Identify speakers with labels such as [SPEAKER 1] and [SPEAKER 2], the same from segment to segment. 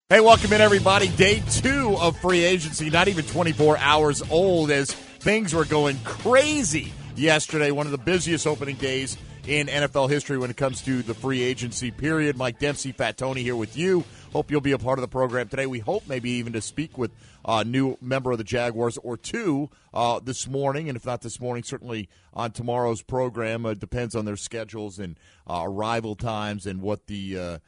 [SPEAKER 1] Hey, welcome in, everybody. Day 2 of free agency, not even 24 hours old, as things were going crazy yesterday. One of the busiest opening days in NFL history when it comes to the free agency period. Mike Dempsey, Fat Tony here with you. Hope you'll be a part of the program today. We hope maybe even to speak with a new member of the Jaguars or two this morning, and if not this morning, certainly on tomorrow's program. It depends on their schedules and arrival times and what the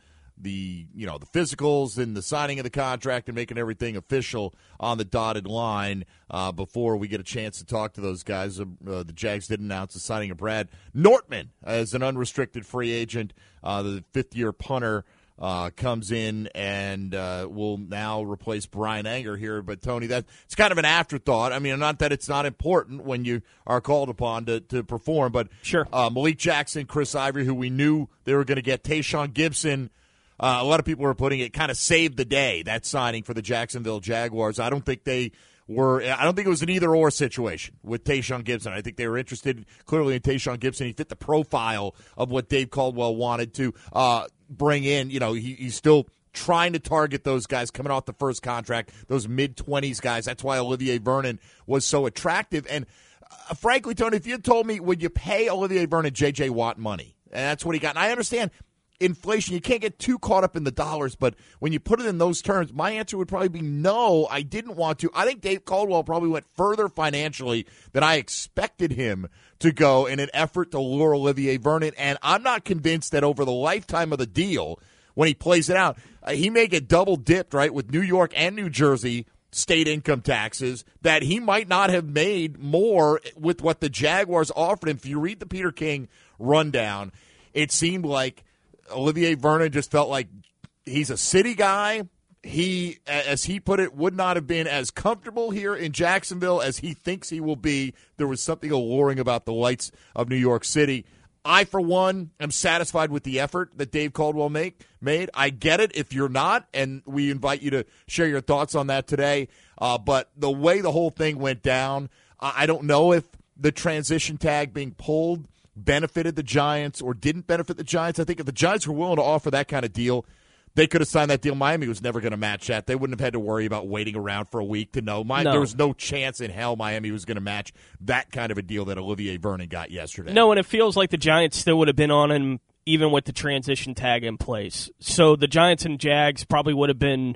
[SPEAKER 1] physicals and the signing of the contract and making everything official on the dotted line before we get a chance to talk to those guys. The Jags did announce the signing of Brad Nortman as an unrestricted free agent. The fifth-year punter comes in and will now replace Brian Anger here. But, Tony, it's kind of an afterthought. I mean, not that it's not important when you are called upon to perform, but
[SPEAKER 2] sure.
[SPEAKER 1] Malik Jackson, Chris Ivory, who we knew they were going to get, Tayshaun Gibson. A lot of people were putting it kind of saved the day, that signing for the Jacksonville Jaguars. I don't think it was an either-or situation with Tayshaun Gibson. I think they were interested clearly in Tayshaun Gibson. He fit the profile of what Dave Caldwell wanted to bring in. You know, he's still trying to target those guys coming off the first contract, those mid-20s guys. That's why Olivier Vernon was so attractive. And frankly, Tony, if you had told me, would you pay Olivier Vernon J.J. Watt money? And that's what he got. And I understand inflation, you can't get too caught up in the dollars, but when you put it in those terms, my answer would probably be no, I didn't want to. I think Dave Caldwell probably went further financially than I expected him to go in an effort to lure Olivier Vernon, and I'm not convinced that over the lifetime of the deal, when he plays it out, he may get double-dipped, right, with New York and New Jersey state income taxes, that he might not have made more with what the Jaguars offered him. If you read the Peter King rundown, it seemed like Olivier Vernon just felt like he's a city guy. He, as he put it, would not have been as comfortable here in Jacksonville as he thinks he will be. There was something alluring about the lights of New York City. I, for one, am satisfied with the effort that Dave Caldwell made. I get it if you're not, and we invite you to share your thoughts on that today. But the way the whole thing went down, I don't know if the transition tag being pulled benefited the Giants or didn't benefit the Giants. I think if the Giants were willing to offer that kind of deal, they could have signed that deal. Miami was never going to match that. They wouldn't have had to worry about waiting around for a week to know.
[SPEAKER 2] No.
[SPEAKER 1] There was no chance in hell Miami was going to match that kind of a deal that Olivier Vernon got yesterday.
[SPEAKER 2] No, and it feels like the Giants still would have been on him even with the transition tag in place. So the Giants and Jags probably would have been,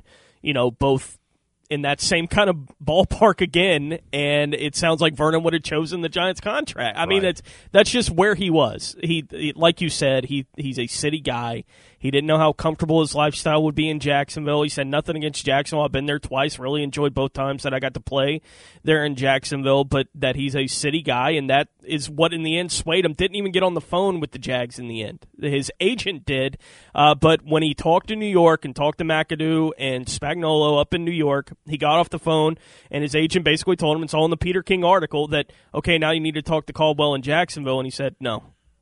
[SPEAKER 2] both in that same kind of ballpark again, and it sounds like Vernon would have chosen the Giants contract. I mean, that's just where he was. He like you said, he's a city guy. He didn't know how comfortable his lifestyle would be in Jacksonville. He said nothing against Jacksonville. I've been there twice, really enjoyed both times that I got to play there in Jacksonville, but that he's a city guy, and that is what in the end swayed him. Didn't even get on the phone with the Jags in the end. His agent did, but when he talked to New York and talked to McAdoo and Spagnuolo up in New York, he got off the phone, and his agent basically told him, it's all in the Peter King article, that, okay, now you need to talk to Caldwell in Jacksonville, and he said, no.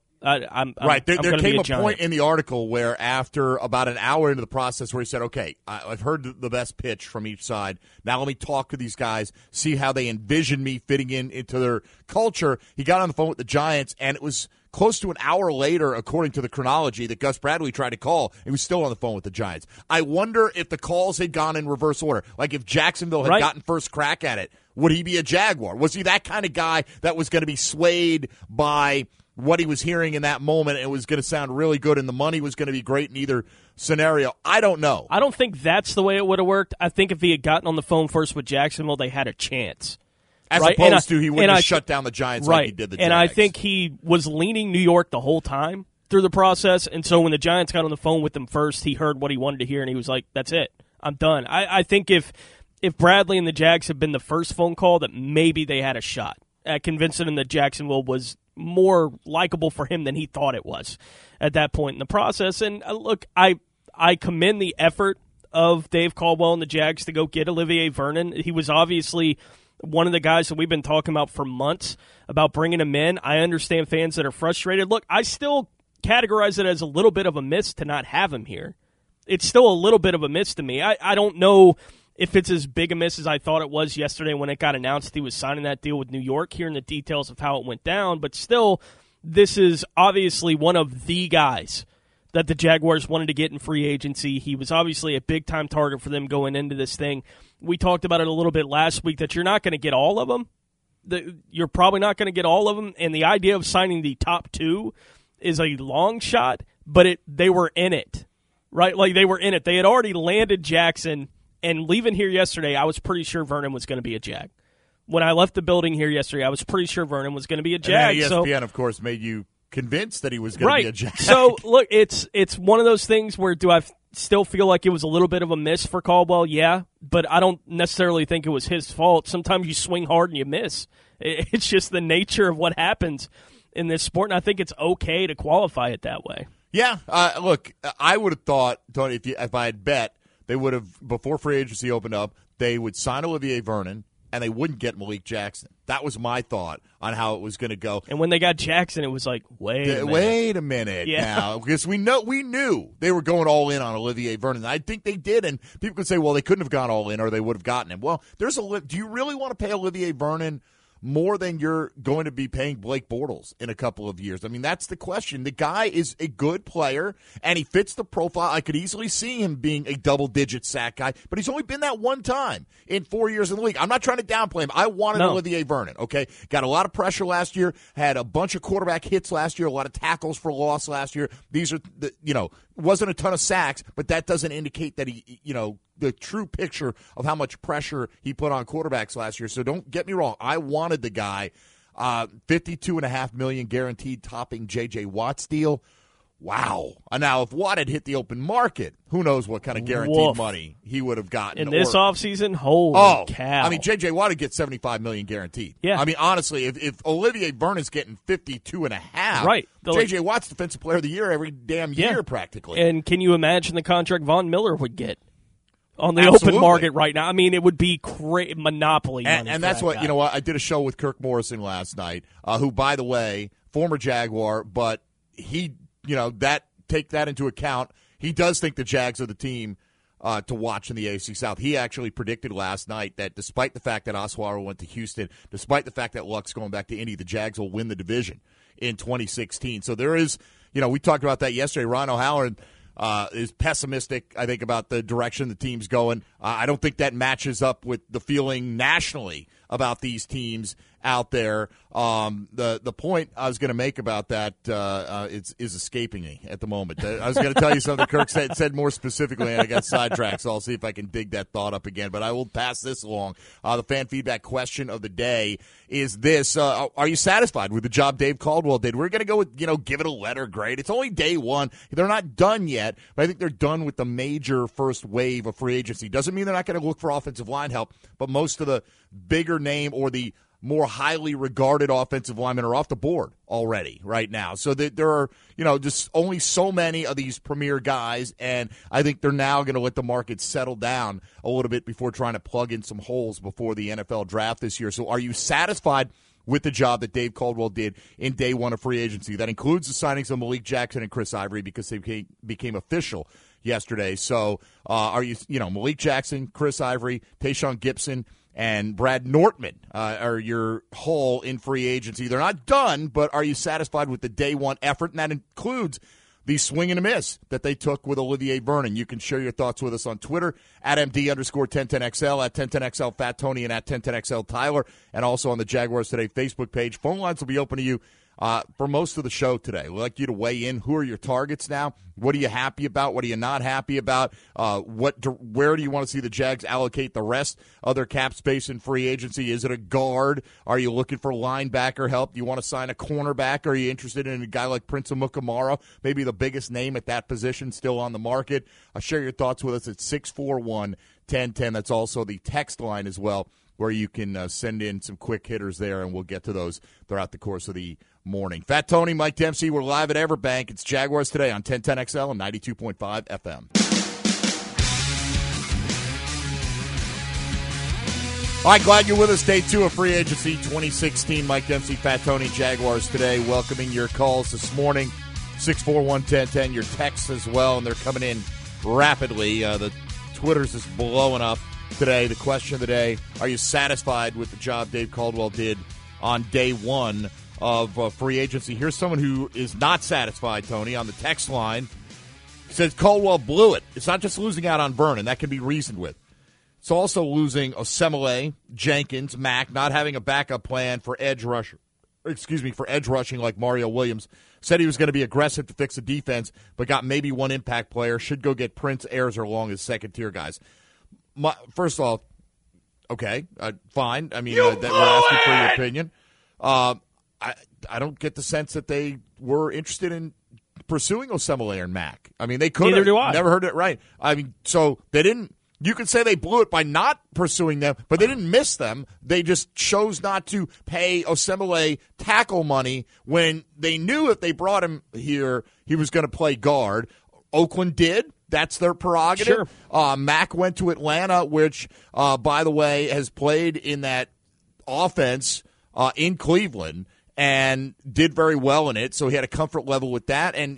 [SPEAKER 1] Right. There came a point in the article where after about an hour into the process where he said, okay, I've heard the best pitch from each side. Now let me talk to these guys, see how they envision me fitting into their culture. He got on the phone with the Giants, and it was close to an hour later, according to the chronology, that Gus Bradley tried to call. He was still on the phone with the Giants. I wonder if the calls had gone in reverse order. Like if Jacksonville had gotten first crack at it, would he be a Jaguar? Was he that kind of guy that was going to be swayed by what he was hearing in that moment? It was going to sound really good, and the money was going to be great in either scenario. I don't know.
[SPEAKER 2] I don't think that's the way it would have worked. I think if he had gotten on the phone first with Jacksonville, they had a chance.
[SPEAKER 1] As opposed to he wouldn't have shut down the Giants like he did the Jags.
[SPEAKER 2] And I think he was leaning New York the whole time through the process, and so when the Giants got on the phone with him first, he heard what he wanted to hear, and he was like, that's it. I'm done. I think if Bradley and the Jags had been the first phone call, that maybe they had a shot at convincing him that Jacksonville was more likable for him than he thought it was at that point in the process. And look, I commend the effort of Dave Caldwell and the Jags to go get Olivier Vernon. He was obviously one of the guys that we've been talking about for months about bringing him in. I understand fans that are frustrated. Look, I still categorize it as a little bit of a miss to not have him here. It's still a little bit of a miss to me. I don't know if it's as big a miss as I thought it was yesterday when it got announced he was signing that deal with New York, hearing the details of how it went down. But still, this is obviously one of the guys that the Jaguars wanted to get in free agency. He was obviously a big-time target for them going into this thing. We talked about it a little bit last week that you're not going to get all of them. You're probably not going to get all of them, and the idea of signing the top 2 is a long shot, but they were in it, right? Like, they were in it. They had already landed Jackson, and leaving here yesterday, I was pretty sure Vernon was going to be a Jag. When I left the building here yesterday, I was pretty sure Vernon was going to be a Jag.
[SPEAKER 1] And ESPN, of course, made you convinced that he was going to be a Jag.
[SPEAKER 2] So, look, it's one of those things where do I still feel like it was a little bit of a miss for Caldwell? Yeah, but I don't necessarily think it was his fault. Sometimes you swing hard and you miss. It's just the nature of what happens in this sport, and I think it's okay to qualify it that way.
[SPEAKER 1] Yeah, look, I would have thought, Tony, if I had bet, they would have, before free agency opened up, they would sign Olivier Vernon, and they wouldn't get Malik Jackson. That was my thought on how it was going to go.
[SPEAKER 2] And when they got Jackson, it was like, wait
[SPEAKER 1] a minute now. Because we knew they were going all in on Olivier Vernon. I think they did, and people could say, well, they couldn't have gone all in or they would have gotten him. Well, do you really want to pay Olivier Vernon more than you're going to be paying Blake Bortles in a couple of years? I mean, that's the question. The guy is a good player, and he fits the profile. I could easily see him being a double-digit sack guy, but he's only been that one time in 4 years in the league. I'm not trying to downplay him. I wanted Olivier Vernon, okay? Got a lot of pressure last year, had a bunch of quarterback hits last year, a lot of tackles for loss last year. These are, wasn't a ton of sacks, but that doesn't indicate that he, the true picture of how much pressure he put on quarterbacks last year. So don't get me wrong. I wanted the guy. $52.5 million guaranteed, topping J.J. Watt's deal. Wow. Now, if Watt had hit the open market, who knows what kind of guaranteed money he would have gotten.
[SPEAKER 2] In this offseason, holy cow.
[SPEAKER 1] I mean, J.J. Watt would get $75 million guaranteed.
[SPEAKER 2] Yeah.
[SPEAKER 1] I mean, honestly, if Olivier Vernon's getting $52.5,
[SPEAKER 2] right.
[SPEAKER 1] J.J. Watt's Defensive Player of the Year every damn year practically.
[SPEAKER 2] And can you imagine the contract Von Miller would get on the open market right now? I mean, it would be monopoly money.
[SPEAKER 1] And that's what, I did a show with Kirk Morrison last night, who, by the way, former Jaguar, but he, take that into account. He does think the Jags are the team to watch in the AFC South. He actually predicted last night that despite the fact that Osweiler went to Houston, despite the fact that Luck's going back to Indy, the Jags will win the division in 2016. So there is, we talked about that yesterday. Ron O'Halloran is pessimistic, I think, about the direction the team's going. I don't think that matches up with the feeling nationally about these teams out there. The point I was going to make about that is escaping me at the moment. I was going to tell you something Kirk said more specifically, and I got sidetracked, so I'll see if I can dig that thought up again. But I will pass this along. The fan feedback question of the day is this. Are you satisfied with the job Dave Caldwell did? We're going to go with, give it a letter grade. It's only day one. They're not done yet, but I think they're done with the major first wave of free agency. Doesn't mean they're not going to look for offensive line help, but most of the bigger name or the more highly regarded offensive linemen are off the board already right now. So that there are, just only so many of these premier guys, and I think they're now going to let the market settle down a little bit before trying to plug in some holes before the NFL draft this year. So are you satisfied with the job that Dave Caldwell did in day one of free agency? That includes the signings of Malik Jackson and Chris Ivory because they became official yesterday. So are you, Malik Jackson, Chris Ivory, Tayshaun Gibson, and Brad Nortman are your haul in free agency. They're not done, but are you satisfied with the day one effort? And that includes the swing and a miss that they took with Olivier Vernon. You can share your thoughts with us on Twitter at MD_1010XL, at 1010XL Fat Tony, and at 1010XL Tyler, and also on the Jaguars Today Facebook page. Phone lines will be open to you for most of the show today. We'd like you to weigh in. Who are your targets now? What are you happy about? What are you not happy about? Where do you want to see the Jags allocate the rest of their cap space in free agency? Is it a guard? Are you looking for linebacker help? Do you want to sign a cornerback? Are you interested in a guy like Prince Amukamara, maybe the biggest name at that position still on the market? Share your thoughts with us at 641-1010. That's also the text line as well, where you can send in some quick hitters there, and we'll get to those throughout the course of the morning. Fat Tony, Mike Dempsey, we're live at Everbank. It's Jaguars Today on 1010XL and 92.5 FM. All right, glad you're with us. Day two of free agency 2016. Mike Dempsey, Fat Tony, Jaguars Today, welcoming your calls this morning. 641-1010, your texts as well, and they're coming in rapidly. The Twitter's just blowing up today. The question of the day, are you satisfied with the job Dave Caldwell did on day one of free agency? Here's someone who is not satisfied, Tony, on the text line. Says Caldwell blew it. It's not just losing out on Vernon. That can be reasoned with. It's also losing Osemele, Jenkins, Mack, not having a backup plan for edge rusher. For edge rushing like Mario Williams. Said he was going to be aggressive to fix the defense, but got maybe one impact player. Should go get Prince, Ayers, or Long as second-tier guys. First off, okay, fine. I mean, that we're asking for your opinion. I don't get the sense that they were interested in pursuing Osemele and Mack. I mean, they could have.
[SPEAKER 2] Neither do I.
[SPEAKER 1] Never heard it right. I mean, so they didn't. You could say they blew it by not pursuing them, but they didn't miss them. They just chose not to pay Osemele tackle money when they knew if they brought him here, he was going to play guard. Oakland did. That's their prerogative.
[SPEAKER 2] Sure.
[SPEAKER 1] Mack went to Atlanta, which, by the way, has played in that offense in Cleveland and did very well in it. So he had a comfort level with that. And,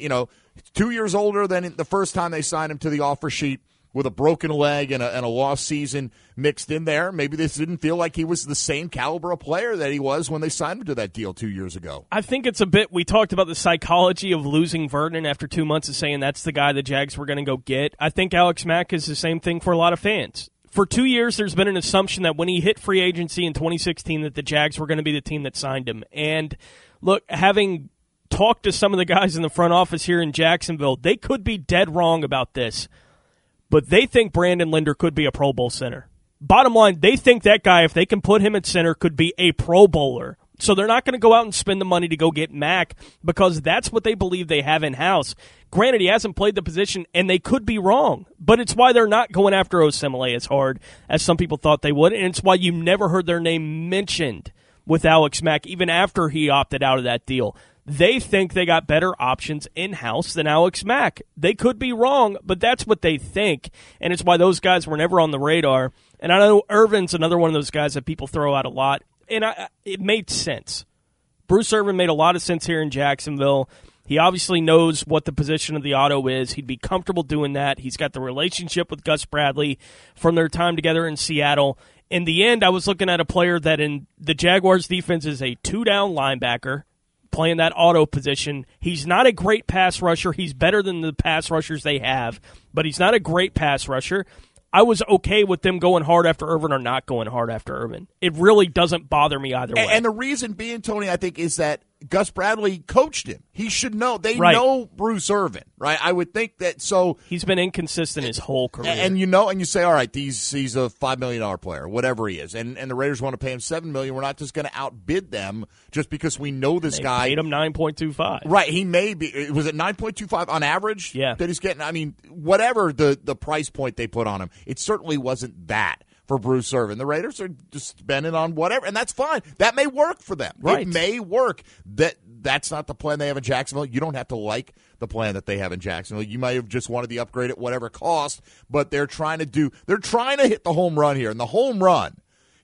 [SPEAKER 1] 2 years older than the first time they signed him to the offer sheet, with a broken leg and a lost season mixed in there. Maybe this didn't feel like he was the same caliber of player that he was when they signed him to that deal 2 years ago.
[SPEAKER 2] I think it's a bit, we talked about the psychology of losing Vernon after 2 months of saying that's the guy the Jags were going to go get. I think Alex Mack is the same thing for a lot of fans. For 2 years, there's been an assumption that when he hit free agency in 2016 that the Jags were going to be the team that signed him. And look, having talked to some of the guys in the front office here in Jacksonville, they could be dead wrong about this. But they think Brandon Linder could be a Pro Bowl center. Bottom line, they think that guy, if they can put him at center, could be a Pro Bowler. So they're not going to go out and spend the money to go get Mack because that's what they believe they have in-house. Granted, he hasn't played the position, and they could be wrong. But it's why they're not going after Osemele as hard as some people thought they would, and it's why you never heard their name mentioned with Alex Mack, even after he opted out of that deal. They think they got better options in-house than Alex Mack. They could be wrong, but that's what they think, and it's why those guys were never on the radar. And I know Irvin's another one of those guys that people throw out a lot, and it made sense. Bruce Irvin made a lot of sense here in Jacksonville. He obviously knows what the position of the auto is. He'd be comfortable doing that. He's got the relationship with Gus Bradley from their time together in Seattle. In the end, I was looking at a player that in the Jaguars' defense is a two-down linebacker, playing that auto position. He's not a great pass rusher. He's better than the pass rushers they have, but he's not a great pass rusher. I was okay with them going hard after Irvin or not going hard after Irvin. It really doesn't bother me either way.
[SPEAKER 1] And the reason being, Tony, I think, is that Gus Bradley coached him. He should know. They know Bruce Irvin, right? I would think that. So
[SPEAKER 2] he's been inconsistent his whole career.
[SPEAKER 1] And you say, all right, he's a $5 million player, whatever he is. And the Raiders want to pay him $7 million. We're not just going to outbid them just because we know this guy.
[SPEAKER 2] Paid him $9.25.
[SPEAKER 1] Right. He may be. Was it $9.25 on average?
[SPEAKER 2] Yeah.
[SPEAKER 1] That he's getting. I mean, whatever the price point they put on him, it certainly wasn't that for Bruce Irvin. The Raiders are just spending on whatever, and that's fine. That may work for them.
[SPEAKER 2] Right.
[SPEAKER 1] It may work. That's not the plan they have in Jacksonville. You don't have to like the plan that they have in Jacksonville. You might have just wanted the upgrade at whatever cost, but they're trying to hit the home run here. And the home run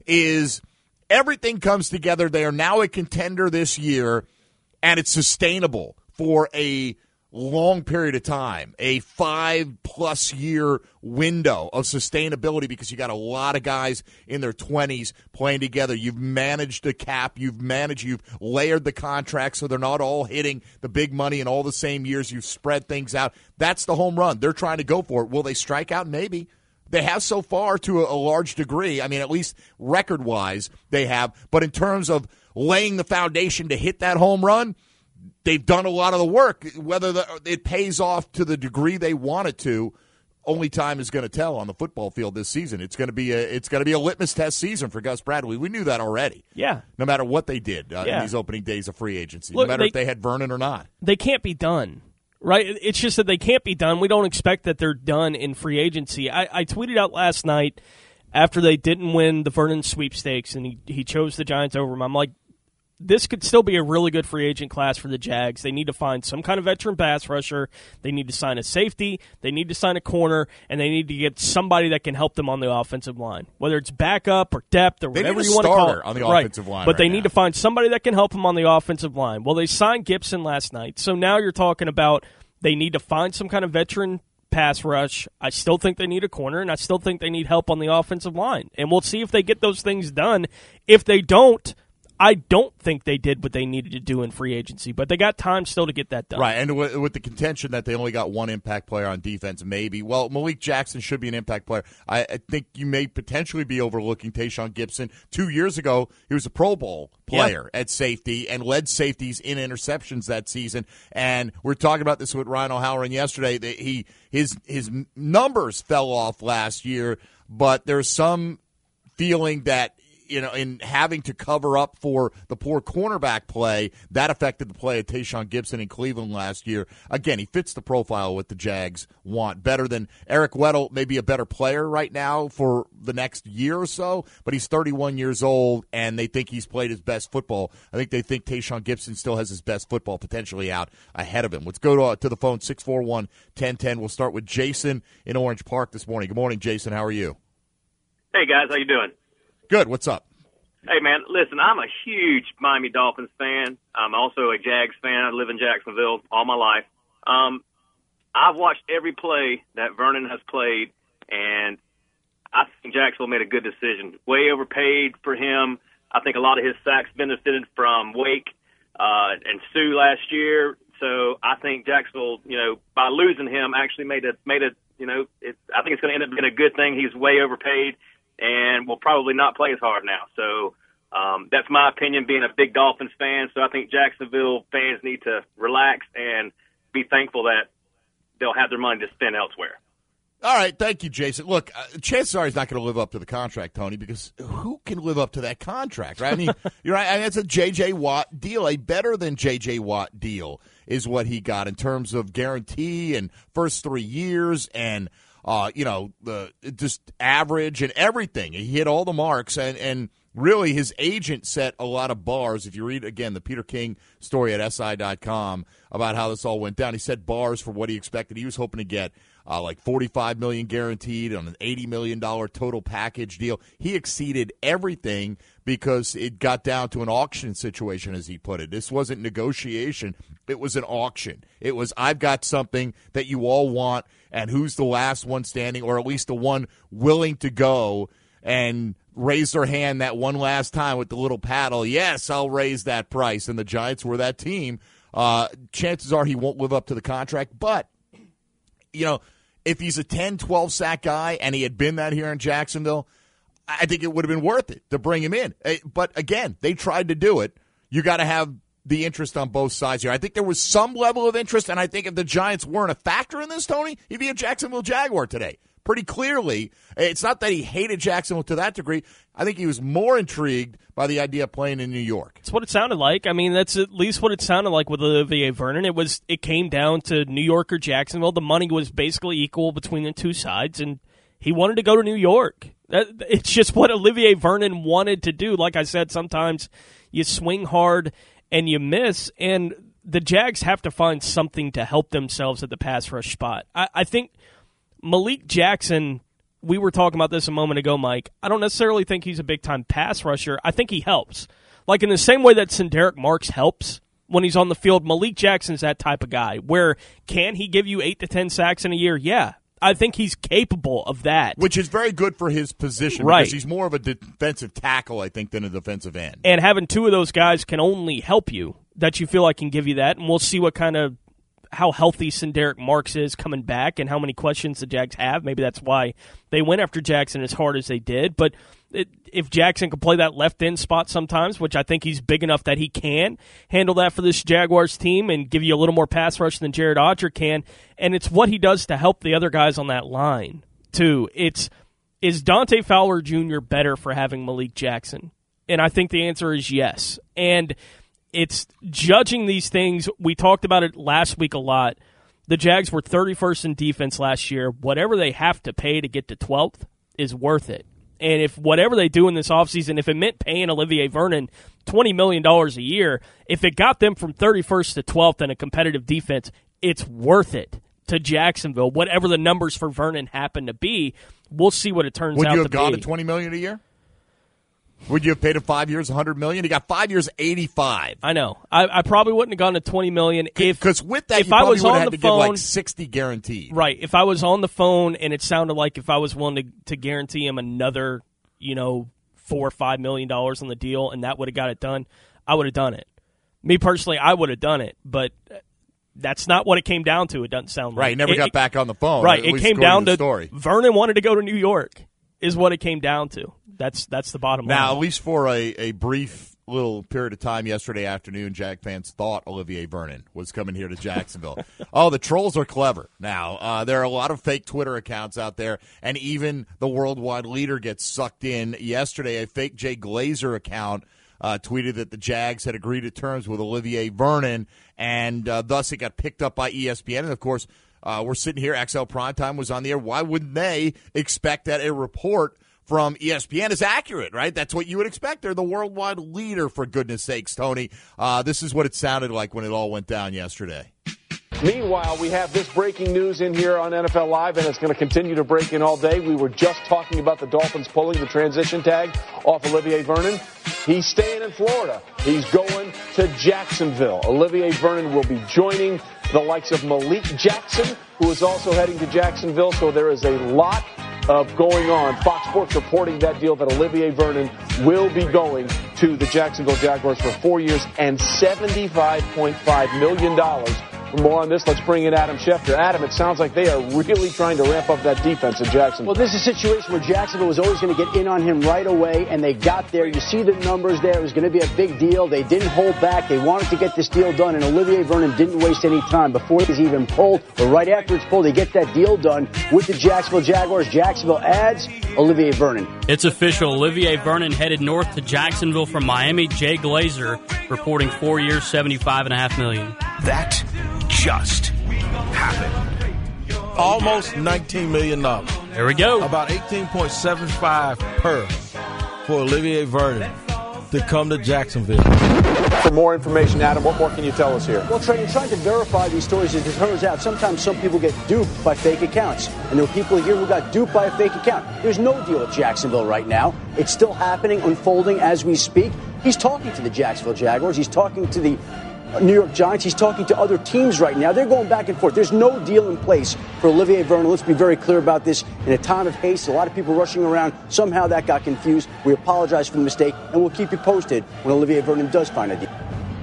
[SPEAKER 1] is everything comes together. They are now a contender this year, and it's sustainable for a long period of time, a 5+ year window of sustainability, because you got a lot of guys in their 20s playing together. You've managed the cap, you've layered the contracts so they're not all hitting the big money in all the same years. You've spread things out. That's the home run. They're trying to go for it. Will they strike out? Maybe. They have so far to a large degree. I mean, at least record-wise they have. But in terms of laying the foundation to hit that home run, they've done a lot of the work. Whether it pays off to the degree they want it to, only time is going to tell on the football field this season. It's going to be a litmus test season for Gus Bradley. We knew that already.
[SPEAKER 2] Yeah.
[SPEAKER 1] No matter what they did in these opening days of free agency,
[SPEAKER 2] Look,
[SPEAKER 1] no matter if they had Vernon or not.
[SPEAKER 2] They can't be done, right? It's just that they can't be done. We don't expect that they're done in free agency. I tweeted out last night after they didn't win the Vernon sweepstakes and he chose the Giants over him. I'm like, this could still be a really good free agent class for the Jags. They need to find some kind of veteran pass rusher. They need to sign a safety. They need to sign a corner. And they need to get somebody that can help them on the offensive line, whether it's backup or depth or whatever you want to call it.
[SPEAKER 1] On the offensive line,
[SPEAKER 2] but they need to find somebody that can help them on the offensive line. Well, they signed Gibson last night. So now you're talking about they need to find some kind of veteran pass rush. I still think they need a corner, and I still think they need help on the offensive line. And we'll see if they get those things done. If they don't, I don't think they did what they needed to do in free agency, but they got time still to get that done.
[SPEAKER 1] Right, and with the contention that they only got one impact player on defense, maybe. Well, Malik Jackson should be an impact player. I think you may potentially be overlooking Tayshaun Gibson. 2 years ago, he was a Pro Bowl player at safety and led safeties in interceptions that season. And we're talking about this with Ryan O'Halloran yesterday. That his numbers fell off last year, but there's some feeling that, in having to cover up for the poor cornerback play, that affected the play of Tayshaun Gibson in Cleveland last year. Again, he fits the profile what the Jags want. Better than Eric Weddle, maybe a better player right now for the next year or so, but he's 31 years old, and they think he's played his best football. I think they think Tayshaun Gibson still has his best football potentially out ahead of him. Let's go to the phone, 641-1010. We'll start with Jason in Orange Park this morning. Good morning, Jason. How are you?
[SPEAKER 3] Hey, guys. How you doing?
[SPEAKER 1] Good. What's up?
[SPEAKER 3] Hey, man, listen, I'm a huge Miami Dolphins fan. I'm also a Jags fan. I live in Jacksonville all my life. I've watched every play that Vernon has played, and I think Jacksonville made a good decision. Way overpaid for him. I think a lot of his sacks benefited from Wake and Sue last year. So I think Jacksonville, by losing him, actually made a I think it's going to end up being a good thing. He's way overpaid and will probably not play as hard now. So that's my opinion, being a big Dolphins fan. So I think Jacksonville fans need to relax and be thankful that they'll have their money to spend elsewhere.
[SPEAKER 1] All right, thank you, Jason. Look, chances are he's not going to live up to the contract, Tony, because who can live up to that contract, right? I mean, you're right. I mean, it's a J.J. Watt deal. A better than J.J. Watt deal is what he got in terms of guarantee and first 3 years and the just average and everything. He hit all the marks, and really his agent set a lot of bars. If you read, again, the Peter King story at SI.com about how this all went down, he set bars for what he expected. He was hoping to get like $45 million guaranteed on an $80 million total package deal. He exceeded everything because it got down to an auction situation, as he put it. This wasn't negotiation. It was an auction. It was, I've got something that you all want, and who's the last one standing, or at least the one willing to go and raise their hand that one last time with the little paddle. Yes, I'll raise that price. And the Giants were that team. Chances are he won't live up to the contract. But, if he's a 10, 12 sack guy and he had been that here in Jacksonville, I think it would have been worth it to bring him in. But, again, they tried to do it. You got to have the interest on both sides here. I think there was some level of interest, and I think if the Giants weren't a factor in this, Tony, he'd be a Jacksonville Jaguar today. Pretty clearly, it's not that he hated Jacksonville to that degree. I think he was more intrigued by the idea of playing in New York.
[SPEAKER 2] That's what it sounded like. I mean, that's at least what it sounded like with Olivier Vernon. It came down to New York or Jacksonville. The money was basically equal between the two sides, and he wanted to go to New York. It's just what Olivier Vernon wanted to do. Like I said, sometimes you swing hard and you miss, and the Jags have to find something to help themselves at the pass rush spot. I think Malik Jackson, we were talking about this a moment ago, Mike. I don't necessarily think he's a big-time pass rusher. I think he helps. Like in the same way that Sindaric Marks helps when he's on the field, Malik Jackson's that type of guy. Where can he give you 8 to 10 sacks in a year? Yeah. I think he's capable of that.
[SPEAKER 1] Which is very good for his position,
[SPEAKER 2] right?
[SPEAKER 1] Because he's more of a defensive tackle, I think, than a defensive end.
[SPEAKER 2] And having two of those guys can only help you, that you feel like can give you that. And we'll see how healthy Sindaric Marks is coming back and how many questions the Jags have. Maybe that's why they went after Jackson as hard as they did. But if Jackson can play that left end spot sometimes, which I think he's big enough that he can handle that for this Jaguars team and give you a little more pass rush than Jared Odger can, and it's what he does to help the other guys on that line, too. Is Dante Fowler Jr. better for having Malik Jackson? And I think the answer is yes. And it's judging these things. We talked about it last week a lot. The Jags were 31st in defense last year. Whatever they have to pay to get to 12th is worth it. And if whatever they do in this offseason, if it meant paying Olivier Vernon $20 million a year, if it got them from 31st to 12th in a competitive defense, it's worth it to Jacksonville. Whatever the numbers for Vernon happen to be, we'll see what it turns out to be.
[SPEAKER 1] Would you have gone to $20 million a year? Would you have paid him 5 years, $100 million? He got 5 years, $85.
[SPEAKER 2] I know. I probably wouldn't have gone to $20 million
[SPEAKER 1] because with that, you probably would have had to give like 60 guaranteed.
[SPEAKER 2] Right. If I was on the phone and it sounded like if I was willing to guarantee him another, $50 $4 or $5 million on the deal, and that would have got it done, I would have done it. Me personally, I would have done it, but that's not what it came down to. It doesn't sound like.
[SPEAKER 1] Right, never got back on the phone.
[SPEAKER 2] Right, it came down to
[SPEAKER 1] story.
[SPEAKER 2] Vernon wanted to go to New York is what it came down to. That's the bottom line.
[SPEAKER 1] Now, at least for a brief little period of time yesterday afternoon, Jag fans thought Olivier Vernon was coming here to Jacksonville. Oh, the trolls are clever. Now, there are a lot of fake Twitter accounts out there, and even the worldwide leader gets sucked in. Yesterday, a fake Jay Glazer account tweeted that the Jags had agreed to terms with Olivier Vernon, and thus it got picked up by ESPN. And, of course, we're sitting here, XL Primetime was on the air. Why wouldn't they expect that a report from ESPN is accurate, right? That's what you would expect. They're the worldwide leader, for goodness sakes, Tony. This is what it sounded like when it all went down yesterday.
[SPEAKER 4] Meanwhile, we have this breaking news in here on NFL Live, and it's going to continue to break in all day. We were just talking about the Dolphins pulling the transition tag off Olivier Vernon. He's staying in Florida. He's going to Jacksonville. Olivier Vernon will be joining the likes of Malik Jackson, who is also heading to Jacksonville. So there is a lot of going on. Fox Sports reporting that deal that Olivier Vernon will be going to the Jacksonville Jaguars for 4 years and $75.5 million. For more on this, let's bring in Adam Schefter. Adam, it sounds like they are really trying to ramp up that defense in Jacksonville.
[SPEAKER 5] Well, this is a situation where Jacksonville was always going to get in on him right away, and they got there. You see the numbers there. It was going to be a big deal. They didn't hold back. They wanted to get this deal done, and Olivier Vernon didn't waste any time. Before he's even pulled, or right after it's pulled, they get that deal done with the Jacksonville Jaguars. Jacksonville adds Olivier Vernon.
[SPEAKER 6] It's official. Olivier Vernon headed north to Jacksonville from Miami. Jay Glazer reporting 4 years, $75.5 million.
[SPEAKER 7] That just happened.
[SPEAKER 8] Almost $19 million.
[SPEAKER 6] There we go.
[SPEAKER 8] About 18.75 per for Olivier Vernon to come to Jacksonville.
[SPEAKER 4] For more information, Adam, what more can you tell us here?
[SPEAKER 5] Well, Trey, in trying to verify these stories, it turns out sometimes some people get duped by fake accounts. And there are people here who got duped by a fake account. There's no deal with Jacksonville right now. It's still happening, unfolding as we speak. He's talking to the Jacksonville Jaguars. He's talking to the New York Giants. He's talking to other teams right now. They're going back and forth. There's no deal in place for Olivier Vernon. Let's be very clear about this. In a time of haste, a lot of people rushing around. Somehow that got confused. We apologize for the mistake, and we'll keep you posted when Olivier Vernon does find a deal.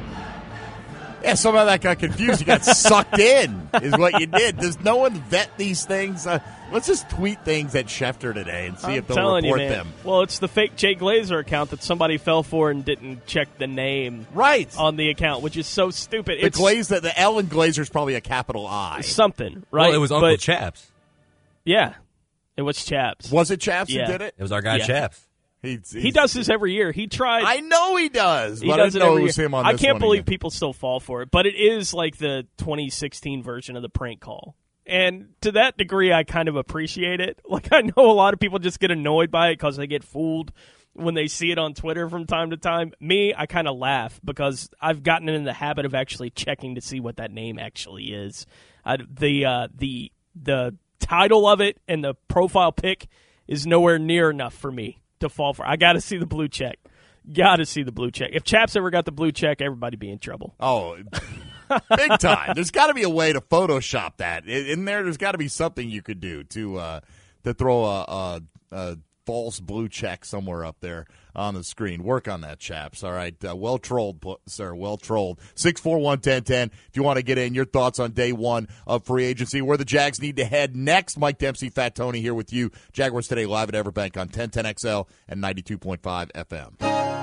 [SPEAKER 1] Yeah, somehow that got confused. You got sucked in, is what you did. Does no one vet these things? Let's just tweet things at Schefter today and see if they'll report them.
[SPEAKER 2] Well, it's the fake Jay Glazer account that somebody fell for and didn't check the name on the account, which is so stupid.
[SPEAKER 1] The L in Glazer is probably a capital I.
[SPEAKER 2] Something, right?
[SPEAKER 9] Well, it was Uncle Chaps.
[SPEAKER 2] Yeah, it was Chaps.
[SPEAKER 1] Was it Chaps
[SPEAKER 2] who
[SPEAKER 1] did it?
[SPEAKER 9] It was our guy Chaps.
[SPEAKER 2] He does this every year. He tried.
[SPEAKER 1] I know he does, but I didn't know it was him on this one.
[SPEAKER 2] I can't believe people still fall for it, but it is like the 2016 version of the prank call. And to that degree, I kind of appreciate it. Like, I know a lot of people just get annoyed by it because they get fooled when they see it on Twitter from time to time. Me, I kind of laugh because I've gotten in the habit of actually checking to see what that name actually is. The title of it and the profile pic is nowhere near enough for me to fall for. I got to see the blue check. Got to see the blue check. If Chaps ever got the blue check, everybody be in trouble.
[SPEAKER 1] Oh, big time. There's got to be a way to Photoshop that in there. There's got to be something you could do to throw a false blue check somewhere up there on the screen. Work on that, Chaps. All right. Well trolled, sir. Well trolled. 641-1010. If you want to get in your thoughts on day one of free agency, where the Jags need to head next. Mike Dempsey, Fat Tony here with you. Jaguars Today live at Everbank on 1010XL and 92.5 FM.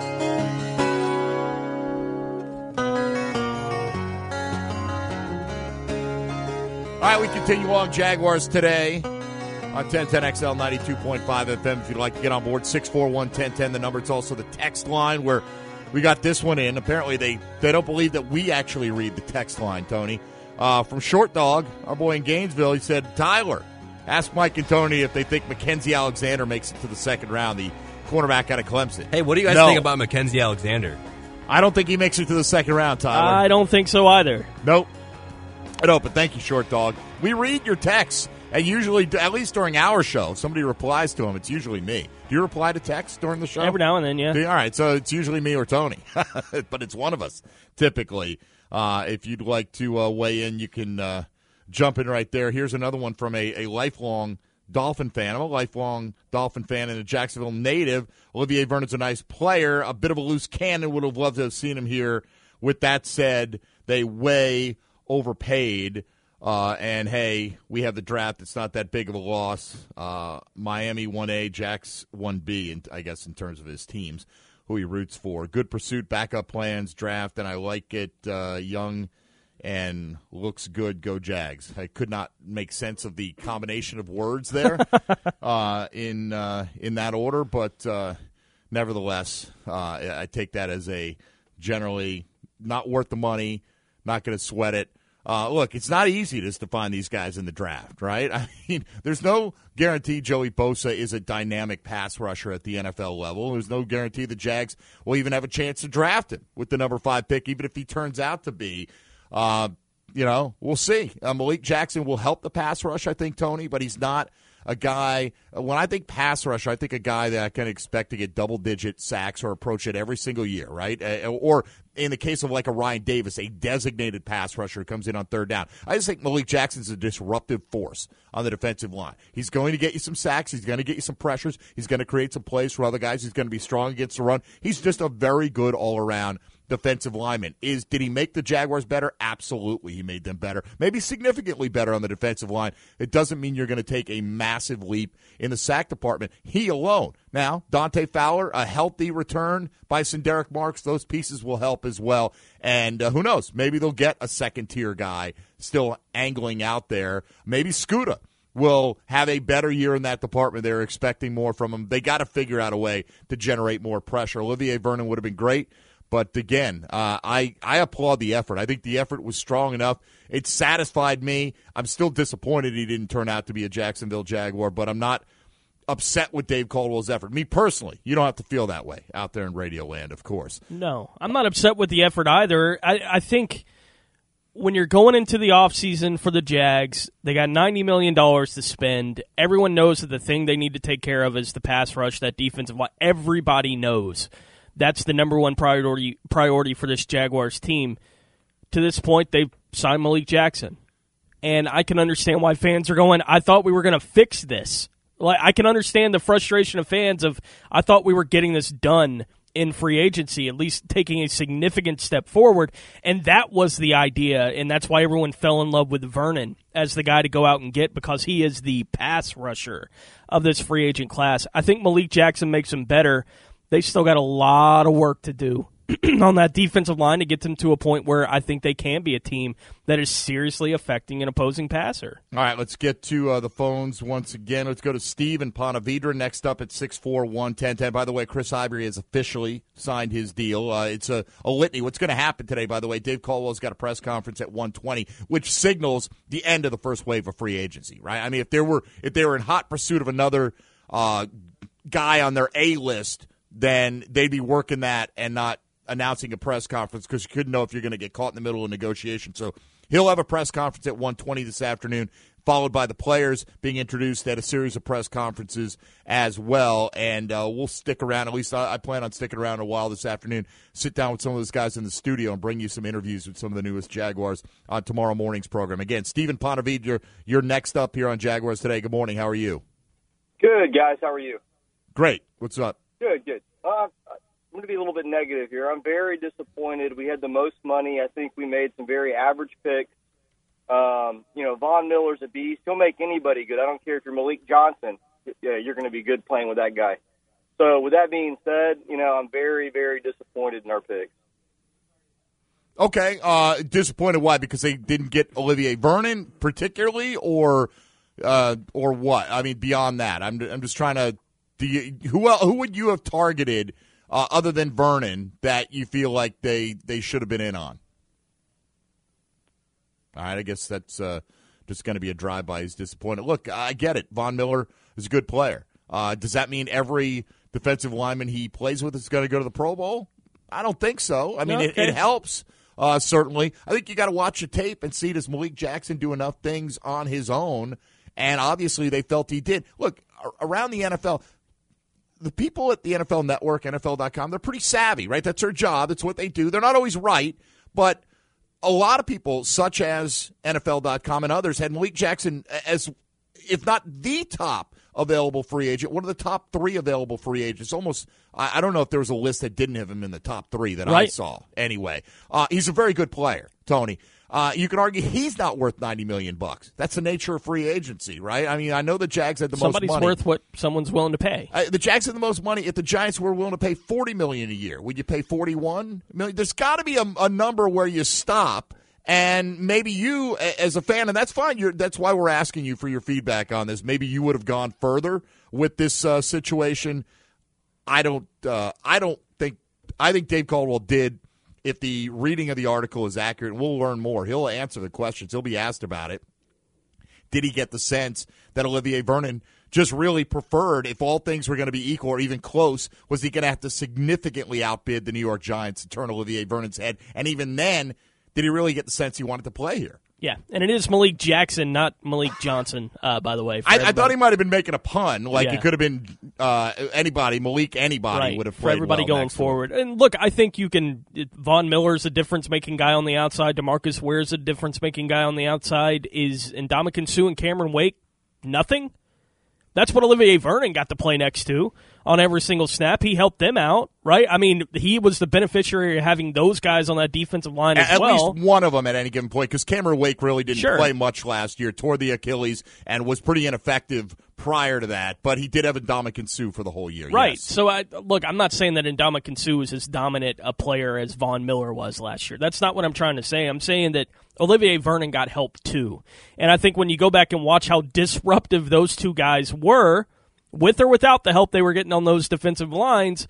[SPEAKER 1] All right, we continue on Jaguars Today on 1010XL 92.5 FM. If you'd like to get on board, 641-1010, the number. It's also the text line where we got this one in. Apparently, they don't believe that we actually read the text line, Tony. From Short Dog, our boy in Gainesville, he said, Tyler, ask Mike and Tony if they think Mackenzie Alexander makes it to the second round, the cornerback out of Clemson.
[SPEAKER 9] Hey, what do you guys think about Mackenzie Alexander?
[SPEAKER 1] I don't think he makes it to the second round, Tyler.
[SPEAKER 2] I don't think so either.
[SPEAKER 1] Nope. No, but thank you, Short Dog. We read your texts, and usually, at least during our show, if somebody replies to them, it's usually me. Do you reply to texts during the show?
[SPEAKER 2] Every now and then, yeah.
[SPEAKER 1] All right, so it's usually me or Tony, but it's one of us, typically. If you'd like to weigh in, you can jump in right there. Here's another one from a lifelong Dolphin fan. I'm a lifelong Dolphin fan and a Jacksonville native. Olivier Vernon's a nice player, a bit of a loose cannon. Would have loved to have seen him here. With that said, they way overpaid. And, hey, we have the draft. It's not that big of a loss. Miami 1A, Jax 1B, I guess, in terms of his teams, who he roots for. Good pursuit, backup plans, draft, and I like it. Young and looks good. Go Jags. I could not make sense of the combination of words there in that order, but nevertheless, I take that as a generally not worth the money, not going to sweat it. Look, it's not easy just to find these guys in the draft, right? I mean, there's no guarantee Joey Bosa is a dynamic pass rusher at the NFL level. There's no guarantee the Jags will even have a chance to draft him with the number 5 pick, even if he turns out to be. We'll see. Malik Jackson will help the pass rush, I think, Tony, but he's not a guy. When I think pass rush, I think a guy that I can expect to get double-digit sacks or approach it every single year, right? Or in the case of like a Ryan Davis, a designated pass rusher who comes in on third down. I just think Malik Jackson's a disruptive force on the defensive line. He's going to get you some sacks. He's going to get you some pressures. He's going to create some plays for other guys. He's going to be strong against the run. He's just a very good all-around defensive lineman. Did he make the Jaguars better? Absolutely, he made them better. Maybe significantly better on the defensive line. It doesn't mean you're going to take a massive leap in the sack department. He alone. Now, Dante Fowler, a healthy return by Sinderic Marks. Those pieces will help as well. And who knows? Maybe they'll get a second-tier guy still angling out there. Maybe Scuda will have a better year in that department. They're expecting more from him. They got to figure out a way to generate more pressure. Olivier Vernon would have been great. But, again, I applaud the effort. I think the effort was strong enough. It satisfied me. I'm still disappointed he didn't turn out to be a Jacksonville Jaguar, but I'm not upset with Dave Caldwell's effort. Me personally, you don't have to feel that way out there in Radio Land, of course.
[SPEAKER 2] No, I'm not upset with the effort either. I think when you're going into the offseason for the Jags, they got $90 million to spend. Everyone knows that the thing they need to take care of is the pass rush, that defensive line. Everybody knows that's the number one priority for this Jaguars team. To this point, they've signed Malik Jackson. And I can understand why fans are going, I thought we were going to fix this. Like, I can understand the frustration of fans of, I thought we were getting this done in free agency, at least taking a significant step forward. And that was the idea, and that's why everyone fell in love with Vernon as the guy to go out and get, because he is the pass rusher of this free agent class. I think Malik Jackson makes him better. They still got a lot of work to do on that defensive line to get them to a point where I think they can be a team that is seriously affecting an opposing passer.
[SPEAKER 1] All right, let's get to the phones once again. Let's go to Steve in Ponte Vedra next up at 641-1010. By the way, Chris Ivory has officially signed his deal. It's a litany. What's going to happen today, by the way, Dave Caldwell's got a press conference at 1:20, which signals the end of the first wave of free agency, right? I mean, if they were in hot pursuit of another guy on their A list, then they'd be working that and not announcing a press conference, because you couldn't know if you're going to get caught in the middle of negotiation. So he'll have a press conference at 1:20 this afternoon, followed by the players being introduced at a series of press conferences as well. And we'll stick around. At least I plan on sticking around a while this afternoon, sit down with some of those guys in the studio and bring you some interviews with some of the newest Jaguars on tomorrow morning's program. Again, Stephen Ponte Vedra, you're next up here on Jaguars Today. Good morning. How are you?
[SPEAKER 10] Good, guys. How are you?
[SPEAKER 1] Great. What's up?
[SPEAKER 10] Good. I'm going to be a little bit negative here. I'm very disappointed. We had the most money. I think we made some very average picks. Von Miller's a beast. He'll make anybody good. I don't care if you're Malik Johnson. Yeah, you're going to be good playing with that guy. So with that being said, I'm very, very disappointed in our picks.
[SPEAKER 1] Okay. Disappointed why? Because they didn't get Olivier Vernon particularly, or what? I mean, beyond that, I'm just trying to. Who would you have targeted other than Vernon that you feel like they should have been in on? All right, I guess that's just going to be a drive-by. He's disappointed. Look, I get it. Von Miller is a good player. Does that mean every defensive lineman he plays with is going to go to the Pro Bowl? I don't think so. I mean, it helps, certainly. I think you got to watch the tape and see, does Malik Jackson do enough things on his own? And obviously they felt he did. Look, around the NFL, the people at the NFL Network, NFL.com, they're pretty savvy, right? That's their job. It's what they do. They're not always right, but a lot of people, such as NFL.com and others, had Malik Jackson as if not the top available free agent, one of the top 3 available free agents. Almost, I don't know if there was a list that didn't have him in the top 3 that I saw. Anyway, he's a very good player, Tony. You can argue he's not worth $90 million. That's the nature of free agency, right? I mean, I know the Jags had the most money.
[SPEAKER 2] Somebody's worth what someone's willing to pay.
[SPEAKER 1] The Jags had the most money. If the Giants were willing to pay $40 million a year, would you pay $41 million? There's got to be a number where you stop. And maybe you, as a fan, and that's fine. That's why we're asking you for your feedback on this. Maybe you would have gone further with this situation. I think Dave Caldwell did. If the reading of the article is accurate, we'll learn more. He'll answer the questions. He'll be asked about it. Did he get the sense that Olivier Vernon just really preferred, if all things were going to be equal or even close, was he going to have to significantly outbid the New York Giants to turn Olivier Vernon's head? And even then, did he really get the sense he wanted to play here?
[SPEAKER 2] Yeah, and it is Malik Jackson, not Malik Johnson, by the way.
[SPEAKER 1] I thought he might have been making a pun. It could have been anybody, Malik anybody would have played
[SPEAKER 2] for everybody
[SPEAKER 1] well
[SPEAKER 2] going forward. And look, I think you can – Von Miller's a difference-making guy on the outside. DeMarcus Ware's a difference-making guy on the outside. Is Ndamukong Suh and Cameron Wake nothing? That's what Olivier Vernon got to play next to on every single snap. He helped them out, right? I mean, he was the beneficiary of having those guys on that defensive line as well.
[SPEAKER 1] At least one of them at any given point, because Cameron Wake really didn't play much last year, tore the Achilles, and was pretty ineffective prior to that. But he did have Ndamukong Suh for the whole year.
[SPEAKER 2] Right.
[SPEAKER 1] Yes.
[SPEAKER 2] So, I'm not saying that Ndamukong Suh is as dominant a player as Von Miller was last year. That's not what I'm trying to say. I'm saying that Olivier Vernon got help too. And I think when you go back and watch how disruptive those two guys were, with or without the help they were getting on those defensive lines,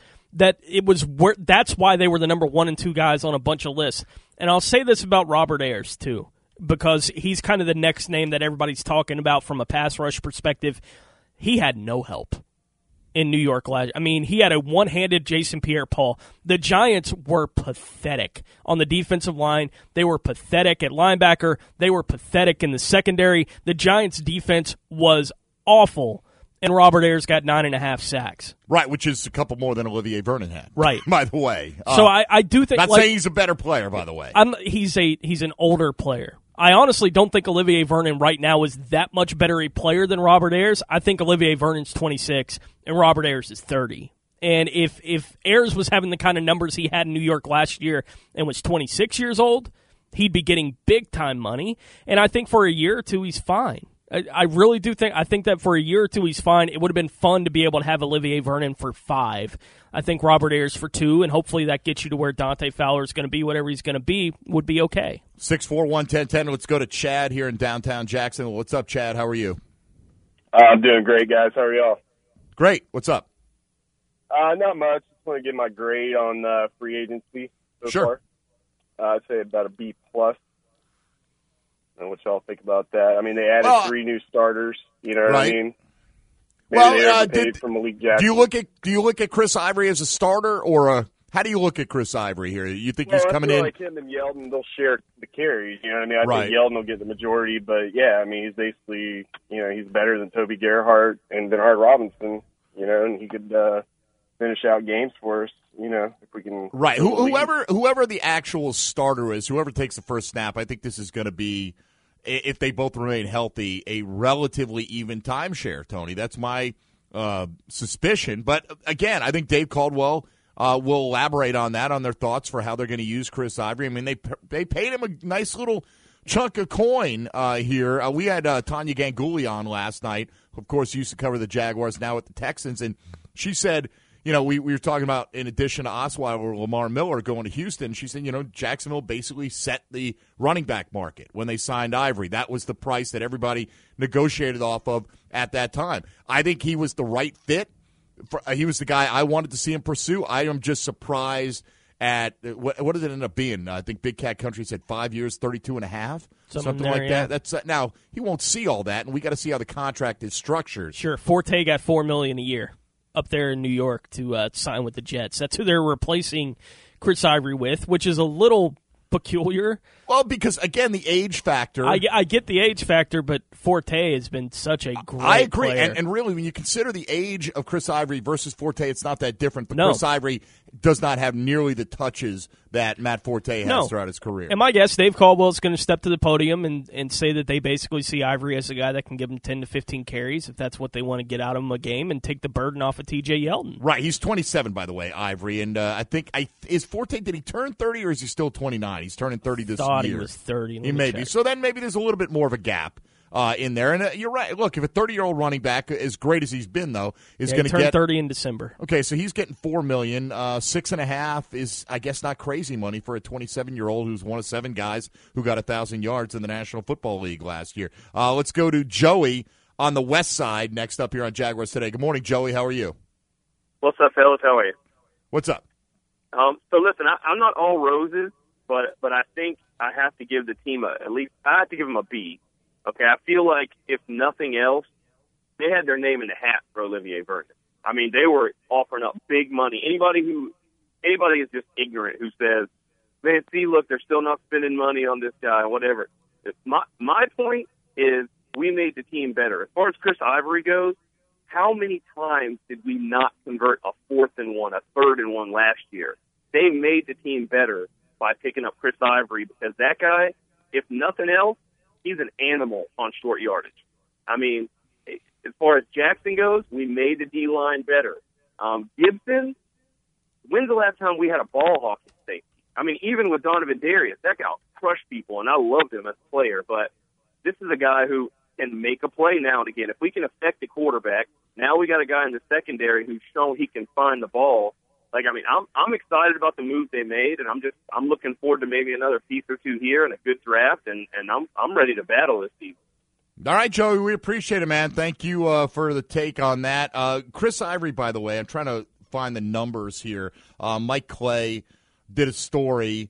[SPEAKER 2] that's why they were the number 1 and 2 guys on a bunch of lists. And I'll say this about Robert Ayers too, because he's kind of the next name that everybody's talking about from a pass rush perspective. He had no help in New York last. I mean, he had a one-handed Jason Pierre-Paul. The Giants were pathetic on the defensive line. They were pathetic at linebacker. They were pathetic in the secondary. The Giants' defense was awful. And Robert Ayers got 9.5 sacks.
[SPEAKER 1] Right, which is a couple more than Olivier Vernon had.
[SPEAKER 2] Right.
[SPEAKER 1] By the way.
[SPEAKER 2] So I do think...
[SPEAKER 1] Not saying he's a better player, by the way.
[SPEAKER 2] He's an older player. I honestly don't think Olivier Vernon right now is that much better a player than Robert Ayers. I think Olivier Vernon's 26 and Robert Ayers is 30. And if Ayers was having the kind of numbers he had in New York last year and was 26 years old, he'd be getting big-time money. And I think for a year or two, he's fine. I really do think. I think that for a year or two he's fine. It would have been fun to be able to have Olivier Vernon for 5. I think Robert Ayers for 2, and hopefully that gets you to where Dante Fowler is going to be. Whatever he's going to be would be okay.
[SPEAKER 1] 641-1010. Let's go to Chad here in downtown Jacksonville. What's up, Chad? How are you?
[SPEAKER 11] I'm doing great, guys. How are y'all?
[SPEAKER 1] Great. What's up?
[SPEAKER 11] Not much. Just want to get my grade on free agency so far. I'd say about a B+. And what y'all think about that? I mean, they added 3 new starters. You know what I mean? Maybe they overpaid for Malik Jackson.
[SPEAKER 1] Do you look at Chris Ivory as a starter, or how do you look at Chris Ivory here? You think he's coming in?
[SPEAKER 11] Like him and Yeldon, they'll share the carries. You know what I mean? I think Yeldon will get the majority, but yeah, I mean, he's basically, he's better than Toby Gerhart and Bernhard Robinson. And he could finish out games for us. If we can.
[SPEAKER 1] Right. Whoever the actual starter is, whoever takes the first snap, I think this is going to be, if they both remain healthy, a relatively even timeshare, Tony. That's my suspicion. But, again, I think Dave Caldwell will elaborate on that, on their thoughts for how they're going to use Chris Ivory. I mean, they paid him a nice little chunk of coin here. We had Tanya Ganguly on last night. Of course, used to cover the Jaguars, now with the Texans. And she said, we were talking about, in addition to Osweiler, Lamar Miller going to Houston. She said, Jacksonville basically set the running back market when they signed Ivory. That was the price that everybody negotiated off of at that time. I think he was the right fit. He was the guy I wanted to see him pursue. I am just surprised at what did it end up being? I think Big Cat Country said 5 years, 32.5, something there, like that. That's now he won't see all that, and we got to see how the contract is structured.
[SPEAKER 2] Sure, Forte got $4 million a year up there in New York to sign with the Jets. That's who they're replacing Chris Ivory with, which is a little peculiar
[SPEAKER 1] Well, because, again, the age factor.
[SPEAKER 2] I get the age factor, but Forte has been such a great
[SPEAKER 1] I agree.
[SPEAKER 2] player.
[SPEAKER 1] And really, when you consider the age of Chris Ivory versus Forte, it's not that different. But
[SPEAKER 2] No.
[SPEAKER 1] Chris Ivory does not have nearly the touches that Matt Forte has throughout his career.
[SPEAKER 2] And my guess, Dave Caldwell's going to step to the podium and say that they basically see Ivory as a guy that can give them 10 to 15 carries if that's what they want to get out of him a game and take the burden off of T.J. Yeldon.
[SPEAKER 1] Right. He's 27, by the way, Ivory. And I think, is Forte, did he turn 30 or is he still 29? He's turning 30 this year.
[SPEAKER 2] Thought he was 30.
[SPEAKER 1] He may be. So then maybe there's a little bit more of a gap in there. And you're right. Look, if a 30-year-old running back, as great as he's been, though, is going to
[SPEAKER 2] turn
[SPEAKER 1] get
[SPEAKER 2] 30 in December.
[SPEAKER 1] Okay, so he's getting $4 million. $6.5 is, I guess, not crazy money for a 27-year-old who's one of 7 guys who got 1,000 yards in the National Football League last year. Let's go to Joey on the west side next up here on Jaguars Today. Good morning, Joey. How are you?
[SPEAKER 12] What's up, fellas? How are you?
[SPEAKER 1] What's up?
[SPEAKER 12] So listen, I'm not all roses, but I think I have to give the team I have to give them a B. Okay, I feel like if nothing else, they had their name in the hat for Olivier Vernon. I mean, they were offering up big money. Anybody is just ignorant who says, "Man, see, look, they're still not spending money on this guy," whatever. My point is, we made the team better. As far as Chris Ivory goes, how many times did we not convert a 4th and 1, a 3rd and 1 last year? They made the team better by picking up Chris Ivory because that guy, if nothing else, he's an animal on short yardage. I mean, as far as Jackson goes, we made the D-line better. Gibson, when's the last time we had a ball hawking safety? I mean, even with Donovan Darius, that guy crushed people, and I loved him as a player, but this is a guy who can make a play now and again. If we can affect the quarterback, now we got a guy in the secondary who's shown he can find the ball. Like, I mean, I'm excited about the move they made, and I'm looking forward to maybe another piece or two here and a good draft, and I'm ready to battle this season.
[SPEAKER 1] All right, Joey, we appreciate it, man. Thank you for the take on that. Chris Ivory, by the way, I'm trying to find the numbers here. Mike Clay did a story